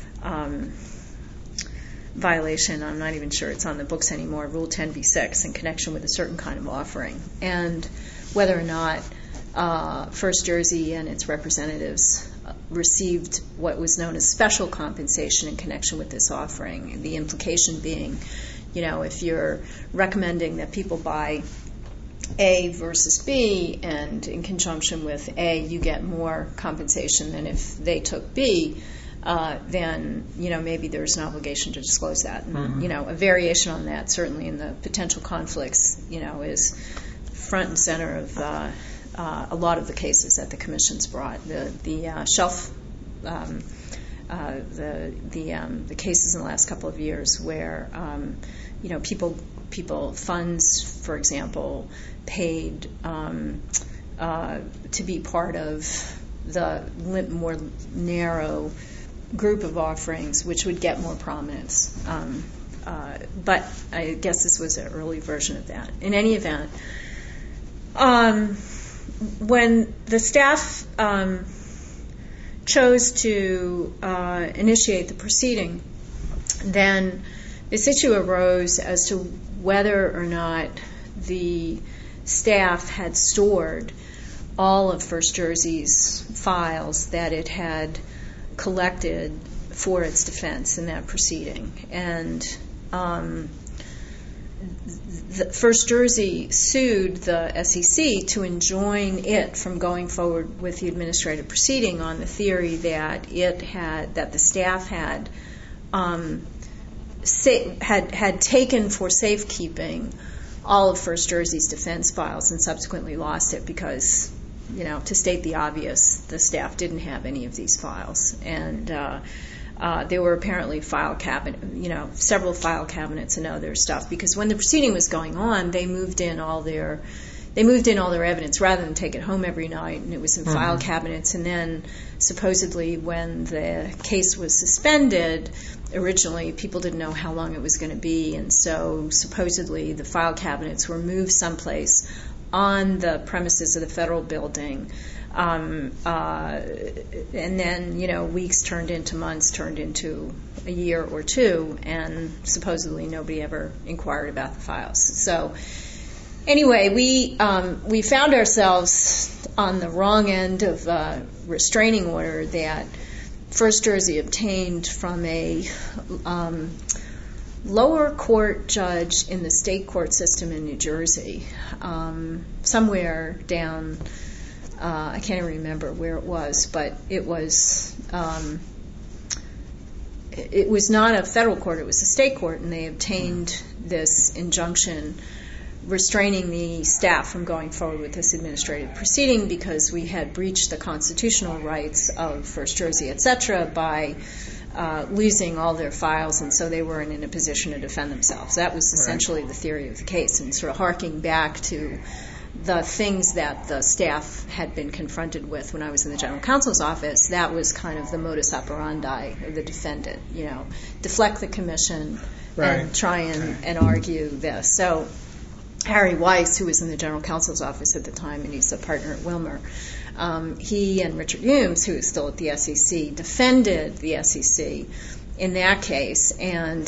violation. I'm not even sure it's on the books anymore, Rule 10b-6, in connection with a certain kind of offering. And whether or not First Jersey and its representatives received what was known as special compensation in connection with this offering. The implication being, if you're recommending that people buy A versus B, and in conjunction with A, you get more compensation than if they took B, then maybe there's an obligation to disclose that. And, a variation on that, certainly in the potential conflicts, is front and center of a lot of the cases that the commission's brought. The shelf, the cases in the last couple of years where people funds, for example, paid to be part of the more narrow group of offerings, which would get more prominence. But I guess this was an early version of that. In any event, when the staff chose to initiate the proceeding, then this issue arose as to whether or not the staff had stored all of First Jersey's files that it had collected for its defense in that proceeding. And First Jersey sued the SEC to enjoin it from going forward with the administrative proceeding on the theory that the staff had taken for safekeeping all of First Jersey's defense files and subsequently lost it because, to state the obvious, the staff didn't have any of these files. And there were apparently several file cabinets and other stuff, because when the proceeding was going on, they moved in all their evidence rather than take it home every night, and it was in file cabinets. And then supposedly when the case was suspended, originally people didn't know how long it was going to be, and so supposedly the file cabinets were moved someplace on the premises of the federal building. And then, weeks turned into months, turned into a year or two, and supposedly nobody ever inquired about the files. So anyway, we found ourselves on the wrong end of a restraining order that First Jersey obtained from a lower court judge in the state court system in New Jersey, somewhere down, I can't even remember where it was, but it was not a federal court, it was a state court, and they obtained this injunction restraining the staff from going forward with this administrative proceeding because we had breached the constitutional rights of First Jersey, etc., by losing all their files, and so they weren't in a position to defend themselves. That was essentially the theory of the case, and sort of harking back to the things that the staff had been confronted with when I was in the general counsel's office. That was kind of the modus operandi of the defendant, deflect the commission and try and argue this. So Harry Weiss, who was in the general counsel's office at the time, and he's a partner at Wilmer, he and Richard Humes, who is still at the SEC, defended the SEC in that case, and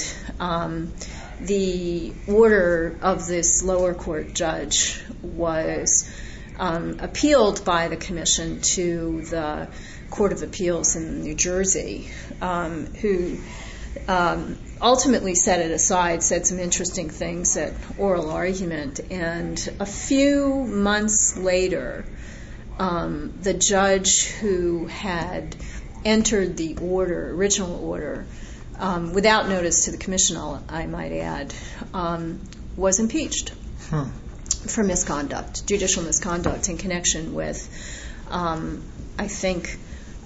the order of this lower court judge was appealed by the commission to the Court of Appeals in New Jersey, who ultimately set it aside, said some interesting things at oral argument, and a few months later, the judge who had entered the original order, without notice to the commission, I might add, was impeached for misconduct, judicial misconduct in connection with, I think,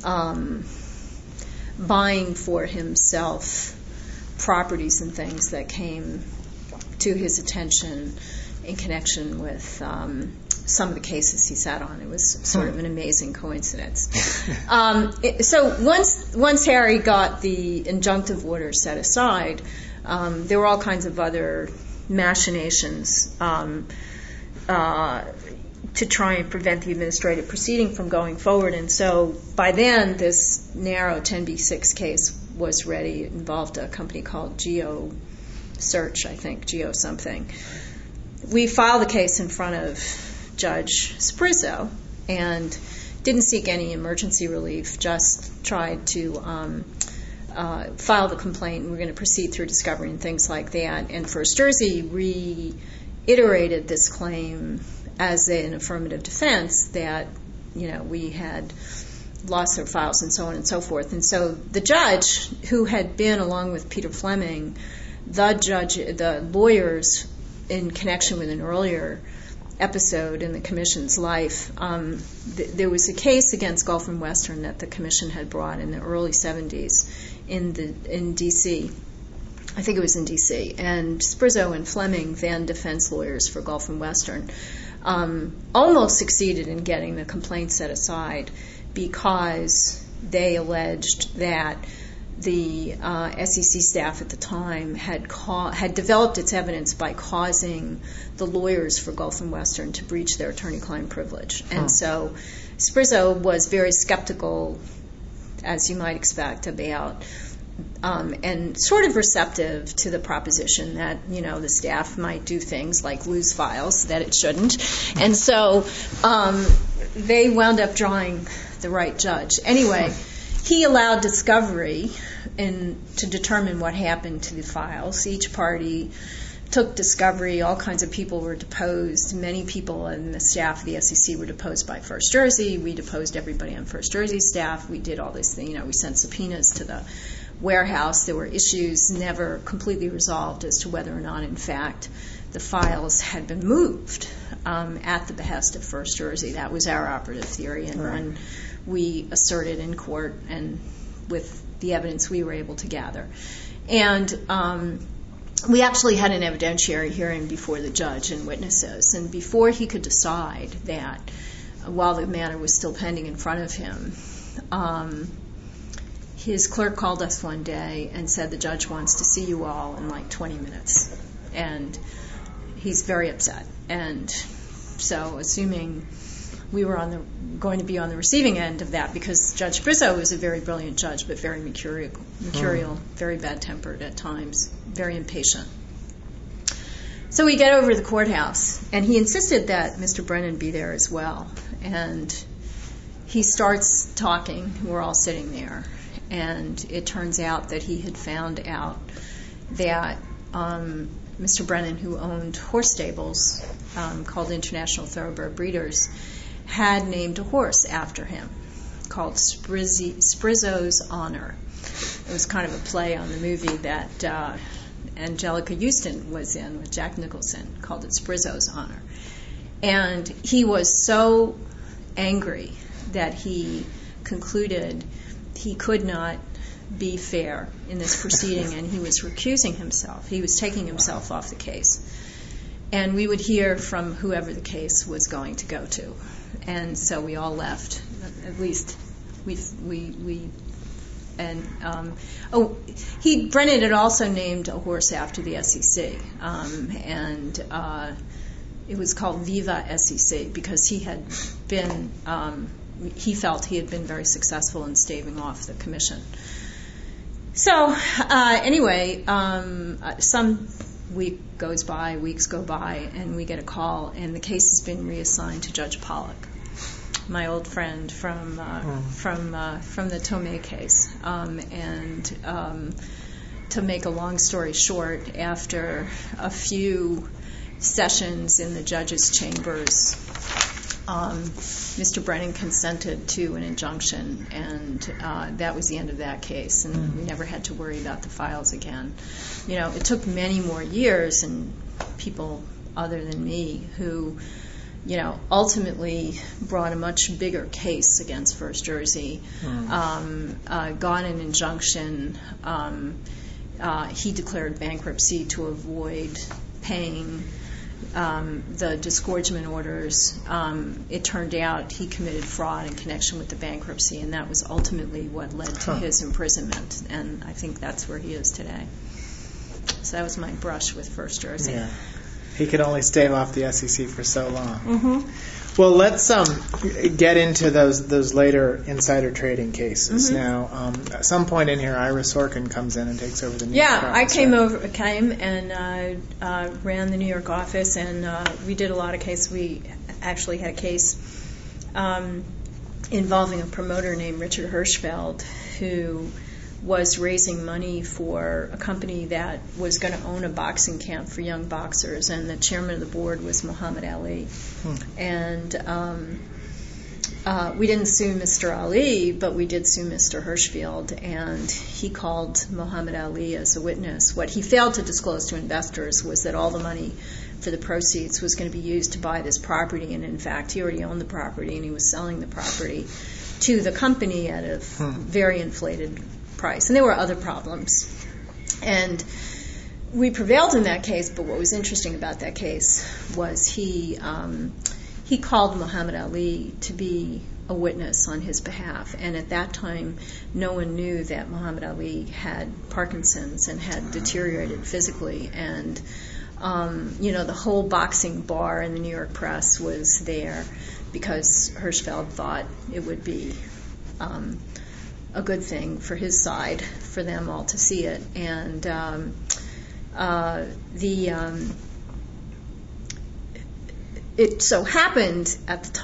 buying for himself properties and things that came to his attention in connection with some of the cases he sat on. It was sort of an amazing coincidence. So once Harry got the injunctive order set aside, there were all kinds of other machinations to try and prevent the administrative proceeding from going forward. And so by then, this narrow 10b-6 case was ready. It involved a company called Geo Search, I think, Geo something. We filed the case in front of Judge Sprizzo and didn't seek any emergency relief, just tried to file the complaint, and we're going to proceed through discovery and things like that. And First Jersey reiterated this claim as an affirmative defense that, we had lost their files and so on and so forth. And so the judge, who had been, along with Peter Fleming, the lawyers in connection with an earlier episode in the commission's life, there was a case against Gulf and Western that the commission had brought in the early 70s in D.C. I think it was in D.C. And Sprizzo and Fleming, then defense lawyers for Gulf and Western, almost succeeded in getting the complaint set aside because they alleged that the SEC staff at the time had developed its evidence by causing the lawyers for Gulf and Western to breach their attorney-client privilege. And so Sprizzo was very skeptical, as you might expect, about and sort of receptive to the proposition that, the staff might do things like lose files that it shouldn't. And so they wound up drawing the right judge. Anyway, he allowed discovery to determine what happened to the files. Each party took discovery. All kinds of people were deposed. Many people in the staff of the SEC were deposed by First Jersey. We deposed everybody on First Jersey staff. We did all this thing. We sent subpoenas to the warehouse. There were issues never completely resolved as to whether or not, in fact, the files had been moved at the behest of First Jersey. That was our operative theory, and one we asserted in court and with the evidence we were able to gather. And we actually had an evidentiary hearing before the judge and witnesses, and before he could decide that, while the matter was still pending in front of him, his clerk called us one day and said the judge wants to see you all in like 20 minutes. And he's very upset. And so, assuming we were going to be on the receiving end of that, because Judge Brizzo was a very brilliant judge, but very mercurial, very bad-tempered at times, very impatient. So we get over to the courthouse, and he insisted that Mr. Brennan be there as well. And he starts talking. We're all sitting there. And it turns out that he had found out that Mr. Brennan, who owned horse stables called International Thoroughbred Breeders, had named a horse after him called Sprizzo's Honor. It was kind of a play on the movie that Angelica Houston was in with Jack Nicholson, called it Sprizzo's Honor. And he was so angry that he concluded he could not be fair in this proceeding, and he was recusing himself. He was taking himself off the case. And we would hear from whoever the case was going to go to. And so we all left. At least Brennan had also named a horse after the SEC, and it was called Viva SEC because he had been. He felt he had been very successful in staving off the commission. So anyway, some weeks go by, and we get a call, and the case has been reassigned to Judge Pollack, my old friend from the Tomei case. To make a long story short, after a few sessions in the judge's chambers, Mr. Brennan consented to an injunction, and that was the end of that case, and we never had to worry about the files again. It took many more years, and people other than me who, ultimately brought a much bigger case against First Jersey, got an injunction. He declared bankruptcy to avoid paying the disgorgement orders. It turned out he committed fraud in connection with the bankruptcy, and that was ultimately what led to his imprisonment, and I think that's where he is today. So that was my brush with First Jersey. Yeah. He could only stave off the SEC for so long. Mm-hmm. Well, let's get into those later insider trading cases. Mm-hmm. Now, at some point in here, Ira Sorkin comes in and takes over the New York office. I came and ran the New York office, and we did a lot of cases. We actually had a case involving a promoter named Richard Hirschfeld, who was raising money for a company that was going to own a boxing camp for young boxers, and the chairman of the board was Muhammad Ali. And we didn't sue Mr. Ali, but we did sue Mr. Hirschfeld, and he called Muhammad Ali as a witness. What he failed to disclose to investors was that all the money for the proceeds was going to be used to buy this property, and in fact he already owned the property, and he was selling the property to the company at a very inflated price. And there were other problems. And we prevailed in that case, but what was interesting about that case was he called Muhammad Ali to be a witness on his behalf. And at that time, no one knew that Muhammad Ali had Parkinson's and had deteriorated physically. And, the whole boxing bar in the New York press was there because Hirschfeld thought it would be a good thing for his side, for them all to see it. And it so happened at the time that we had an all-woman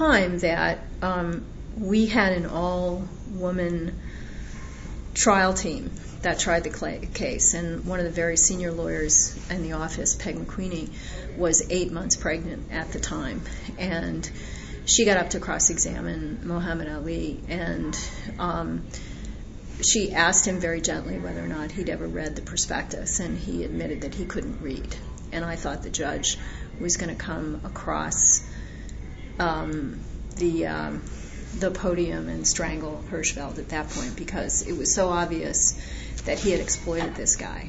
trial team that tried the case, and one of the very senior lawyers in the office, Peg McQueenie, was 8 months pregnant at the time, and she got up to cross-examine Muhammad Ali, and she asked him very gently whether or not he'd ever read the prospectus, and he admitted that he couldn't read. And I thought the judge was going to come across the podium and strangle Hirschfeld at that point, because it was so obvious that he had exploited this guy.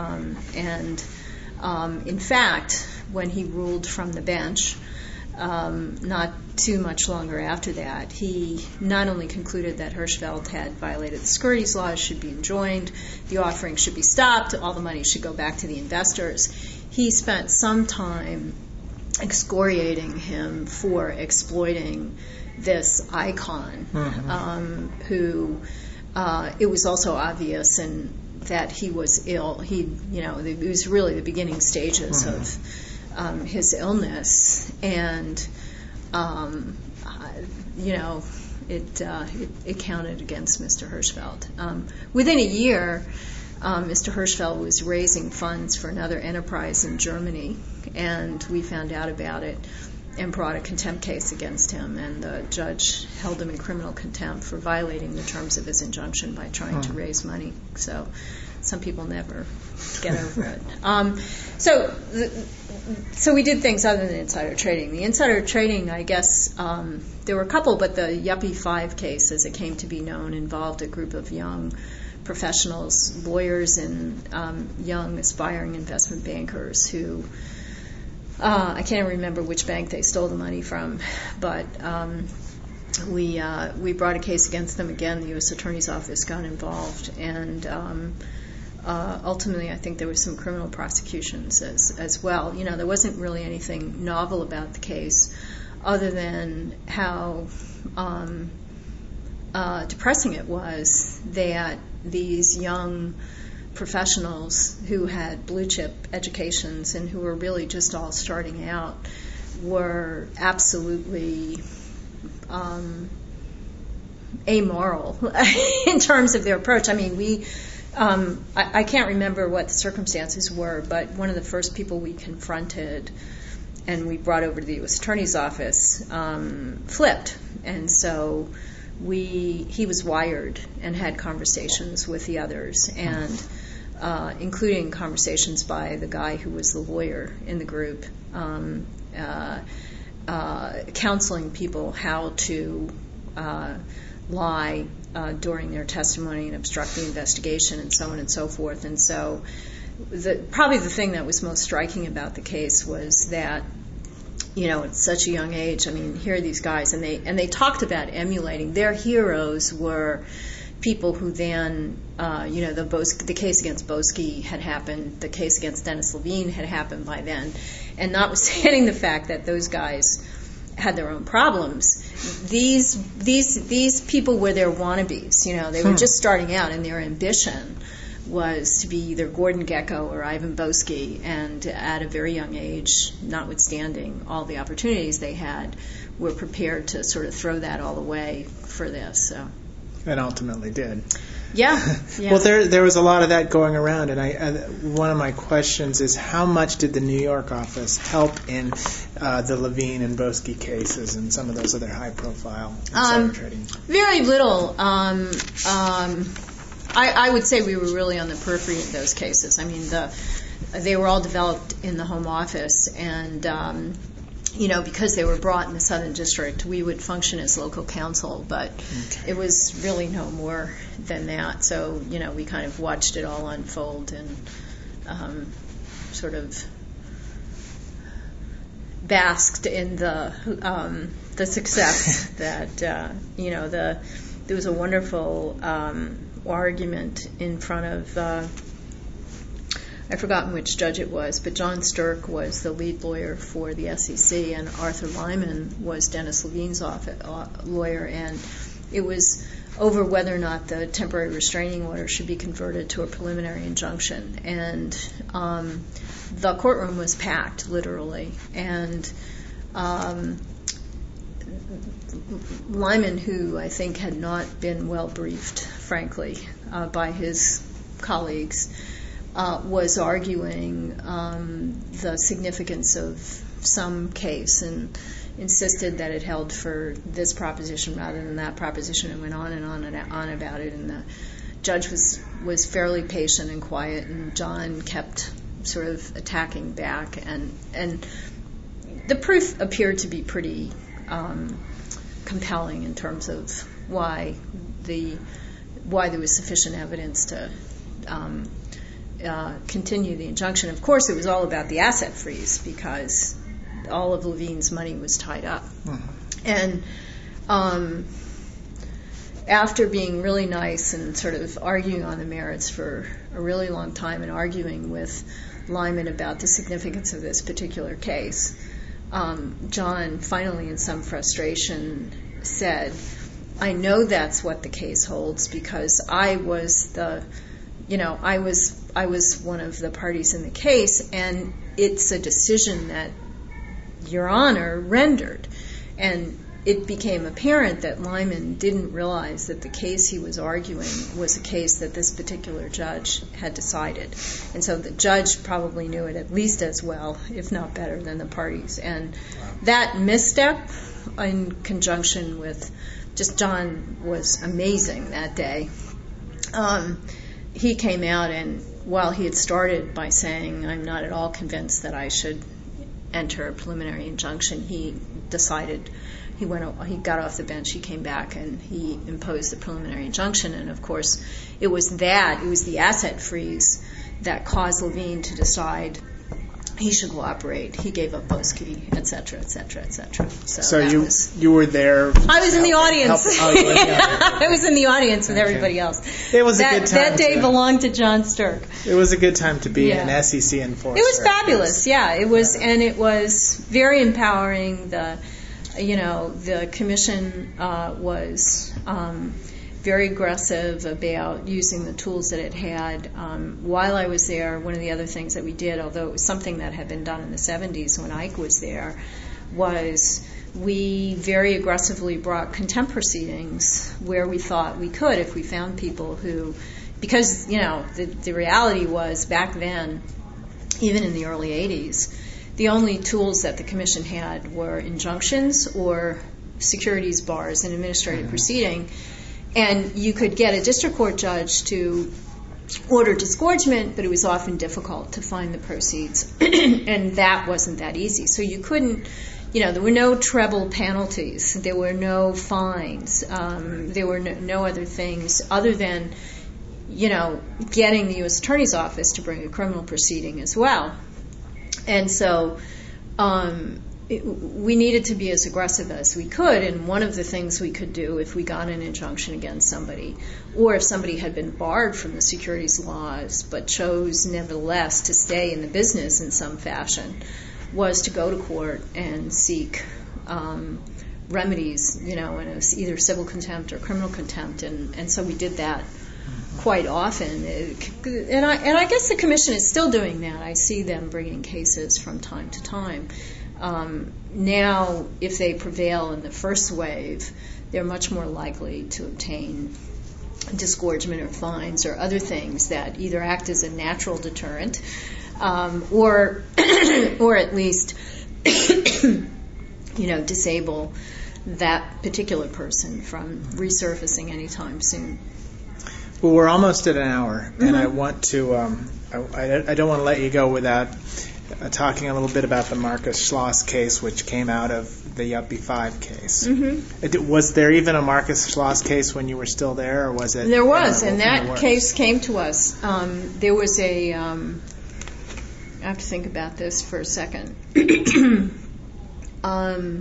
In fact, when he ruled from the bench, not too much longer after that, he not only concluded that Hirschfeld had violated the securities laws, should be enjoined, the offering should be stopped, all the money should go back to the investors. He spent some time excoriating him for exploiting this icon, who it was also obvious that he was ill. It was really the beginning stages of his illness, and it counted against Mr. Hirschfeld. Within a year, Mr. Hirschfeld was raising funds for another enterprise in Germany, and we found out about it and brought a contempt case against him, and the judge held him in criminal contempt for violating the terms of his injunction by trying to raise money. So some people never get over it. So we did things other than insider trading. The insider trading, I guess, there were a couple, but the Yuppie 5 case, as it came to be known, involved a group of young professionals, lawyers, and young aspiring investment bankers who, I can't remember which bank they stole the money from, but we brought a case against them again. The U.S. Attorney's Office got involved, and ultimately I think there were some criminal prosecutions as well. There wasn't really anything novel about the case other than how depressing it was that these young professionals who had blue chip educations and who were really just all starting out were absolutely amoral in terms of their approach. I mean, I can't remember what the circumstances were, but one of the first people we confronted and we brought over to the U.S. Attorney's Office flipped, and so he was wired and had conversations with the others, and including conversations by the guy who was the lawyer in the group, counseling people how to lie during their testimony and obstruct the investigation and so on and so forth. And so probably the thing that was most striking about the case was that, at such a young age, I mean, here are these guys, and they talked about emulating. Their heroes were people who then, the case against Boesky had happened, the case against Dennis Levine had happened by then, and notwithstanding the fact that those guys had their own problems, these people were their wannabes. They were just starting out, and their ambition was to be either Gordon Gekko or Ivan Boesky, and at a very young age, notwithstanding all the opportunities they had, were prepared to sort of throw that all away for this. So. And ultimately did. Yeah. Well, there was a lot of that going around, and one of my questions is, how much did the New York office help in the Levine and Boesky cases and some of those other high-profile insider trading? Very little. I would say we were really on the periphery in those cases. I mean, they were all developed in the home office, and because they were brought in the Southern District, we would function as local counsel, but it was really no more than that. So, we kind of watched it all unfold and sort of basked in the success that, there was a wonderful argument in front of, I've forgotten which judge it was, but John Stirk was the lead lawyer for the SEC, and Arthur Lyman was Dennis Levine's lawyer, and it was over whether or not the temporary restraining order should be converted to a preliminary injunction. And the courtroom was packed, literally, and Lyman, who I think had not been well briefed, frankly, by his colleagues, was arguing the significance of some case and insisted that it held for this proposition rather than that proposition, and went on and on about it. And the judge was fairly patient and quiet, and John kept sort of attacking back, and the proof appeared to be pretty compelling in terms of why there was sufficient evidence to continue the injunction. Of course, it was all about the asset freeze because all of Levine's money was tied up. And after being really nice and sort of arguing on the merits for a really long time and arguing with Lyman about the significance of this particular case, John finally, in some frustration, said, I know that's what the case holds because I was one of the parties in the case, and it's a decision that Your Honor rendered. And it became apparent that Lyman didn't realize that the case he was arguing was a case that this particular judge had decided. And so the judge probably knew it at least as well, if not better, than the parties. And that misstep, in conjunction with just John was amazing that day. He came out, and while he had started by saying, I'm not at all convinced that I should enter a preliminary injunction, he decided, he got off the bench, he came back, and he imposed the preliminary injunction. And of course, it was the asset freeze that caused Levine to decide he should cooperate. He gave up Boesky, et cetera, et cetera, et cetera. So you were there? I was in the audience. I was in the audience with everybody else. It was a good time. That day belonged to John Stirk. It was a good time to be an SEC enforcer. It was fabulous. Yeah, it was, and it was very empowering. The commission was very aggressive about using the tools that it had. While I was there, one of the other things that we did, although it was something that had been done in the 70s when Ike was there, was we very aggressively brought contempt proceedings where we thought we could, if we found people who, because, the reality was back then, even in the early 80s, the only tools that the commission had were injunctions or securities bars in administrative proceeding. And you could get a district court judge to order disgorgement, but it was often difficult to find the proceeds. And that wasn't that easy. So you couldn't, there were no treble penalties. There were no fines. There were no other things other than, getting the U.S. Attorney's Office to bring a criminal proceeding as well. And so we needed to be as aggressive as we could, and one of the things we could do if we got an injunction against somebody, or if somebody had been barred from the securities laws but chose nevertheless to stay in the business in some fashion, was to go to court and seek remedies, in either civil contempt or criminal contempt, and so we did that quite often. And I guess the commission is still doing that. I see them bringing cases from time to time. Now, if they prevail in the first wave, they're much more likely to obtain disgorgement or fines or other things that either act as a natural deterrent or at least disable that particular person from resurfacing anytime soon. Well, we're almost at an hour, and I want to I don't want to let you go without talking a little bit about the Marcus Schloss case, which came out of the Yuppie 5 case. Was there even a Marcus Schloss case when you were still there, or was it? There was, and that case came to us. There was a I have to think about this for a second. I'm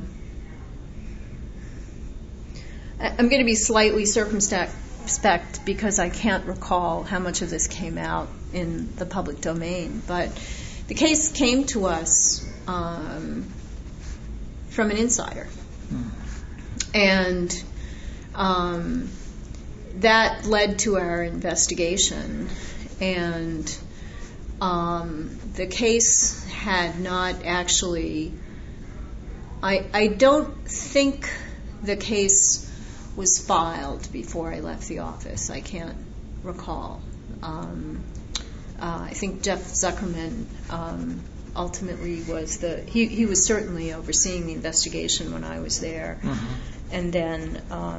going to be slightly circumspect because I can't recall how much of this came out in the public domain, but the case came to us from an insider, and that led to our investigation, and the case had not actually, I don't think the case was filed before I left the office. I can't recall. I think Jeff Zuckerman ultimately was he was certainly overseeing the investigation when I was there, and then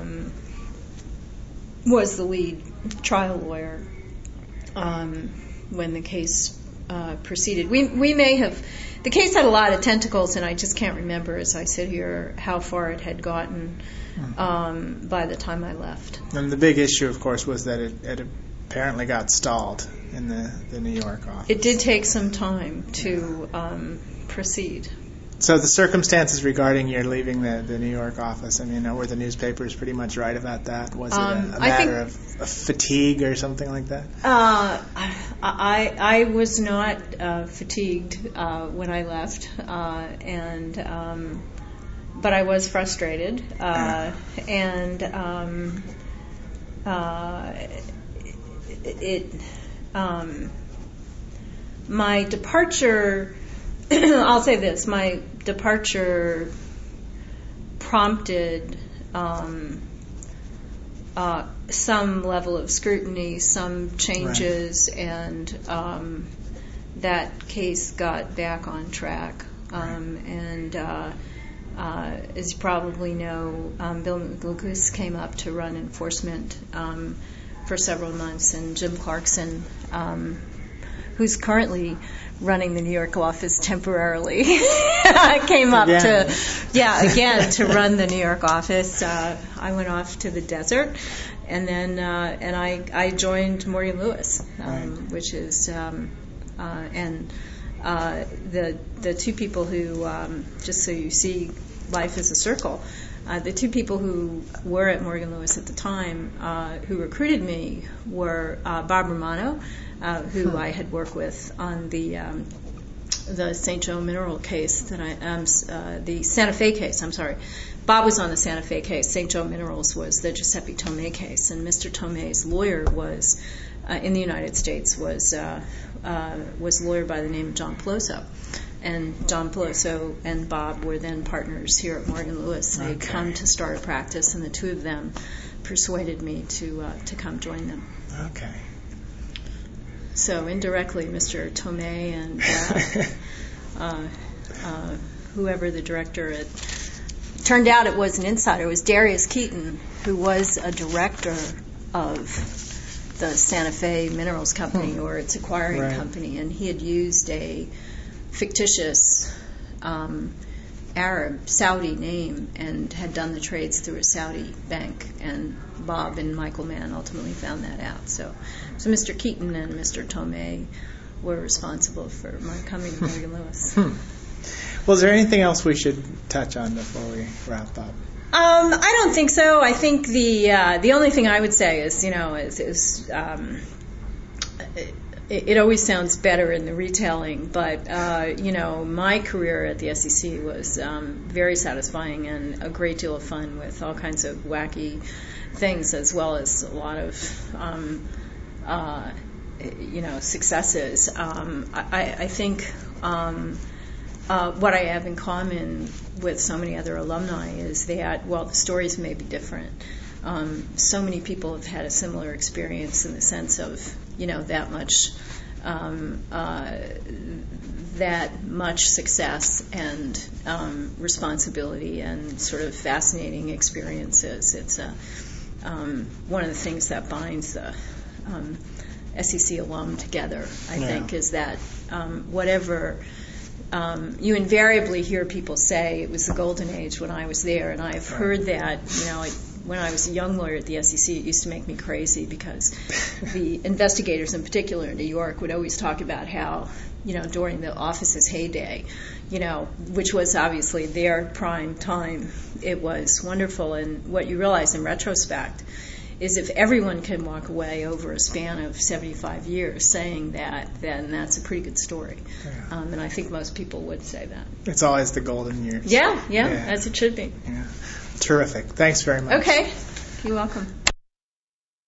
was the lead trial lawyer when the case proceeded. We may have, the case had a lot of tentacles, and I just can't remember as I sit here how far it had gotten by the time I left. And the big issue, of course, was that it apparently got stalled in the New York office. It did take some time to proceed. So the circumstances regarding your leaving the New York office, I mean, were the newspapers pretty much right about that? Was it a matter of fatigue or something like that? I was not fatigued when I left, but I was frustrated, my departure. I'll say this: my departure prompted some level of scrutiny, some changes, right. And that case got back on track. And as you probably know, Bill McLucas came up to run enforcement for several months, and Jim Clarkson, who's currently running the New York office temporarily, came up to run the New York office. I went off to the desert, and then I joined Morgan Lewis, which is the two people who, just so you see, life is a circle. The two people who were at Morgan Lewis at the time, who recruited me, were Bob Romano, who I had worked with on the St. Joe Mineral case, the Santa Fe case. I'm sorry. Bob was on the Santa Fe case. St. Joe Minerals was the Giuseppe Tomei case, and Mr. Tomei's lawyer was in the United States was a lawyer by the name of John Peloso. And John Peloso and Bob were then partners here at Morgan Lewis. They'd come to start a practice, and the two of them persuaded me to come join them. Okay. So indirectly, Mr. Tomei and whoever the director at, turned out it was an insider. It was Darius Keaton, who was a director of the Santa Fe Minerals Company, or its acquiring company, and he had used a fictitious Arab Saudi name and had done the trades through a Saudi bank, and Bob and Michael Mann ultimately found that out. So Mr. Keaton and Mr. Tomei were responsible for my coming to Morgan Lewis. Well, is there anything else we should touch on before we wrap up? I don't think so. I think the only thing I would say is, it always sounds better in the retelling, but my career at the SEC was very satisfying and a great deal of fun, with all kinds of wacky things, as well as a lot of successes. I think what I have in common with so many other alumni is that, while the stories may be different, so many people have had a similar experience in the sense of, that much success and responsibility and sort of fascinating experiences. It's one of the things that binds the SEC alum together, I think, is that whatever you invariably hear people say, it was the golden age when I was there, and I've heard that, when I was a young lawyer at the SEC, it used to make me crazy, because the investigators in particular in New York would always talk about how, during the office's heyday, which was obviously their prime time, it was wonderful. And what you realize in retrospect is, if everyone can walk away over a span of 75 years saying that, then that's a pretty good story. Yeah. And I think most people would say that. It's always the golden years. Yeah, as it should be. Yeah. Terrific. Thanks very much. Okay. You're welcome.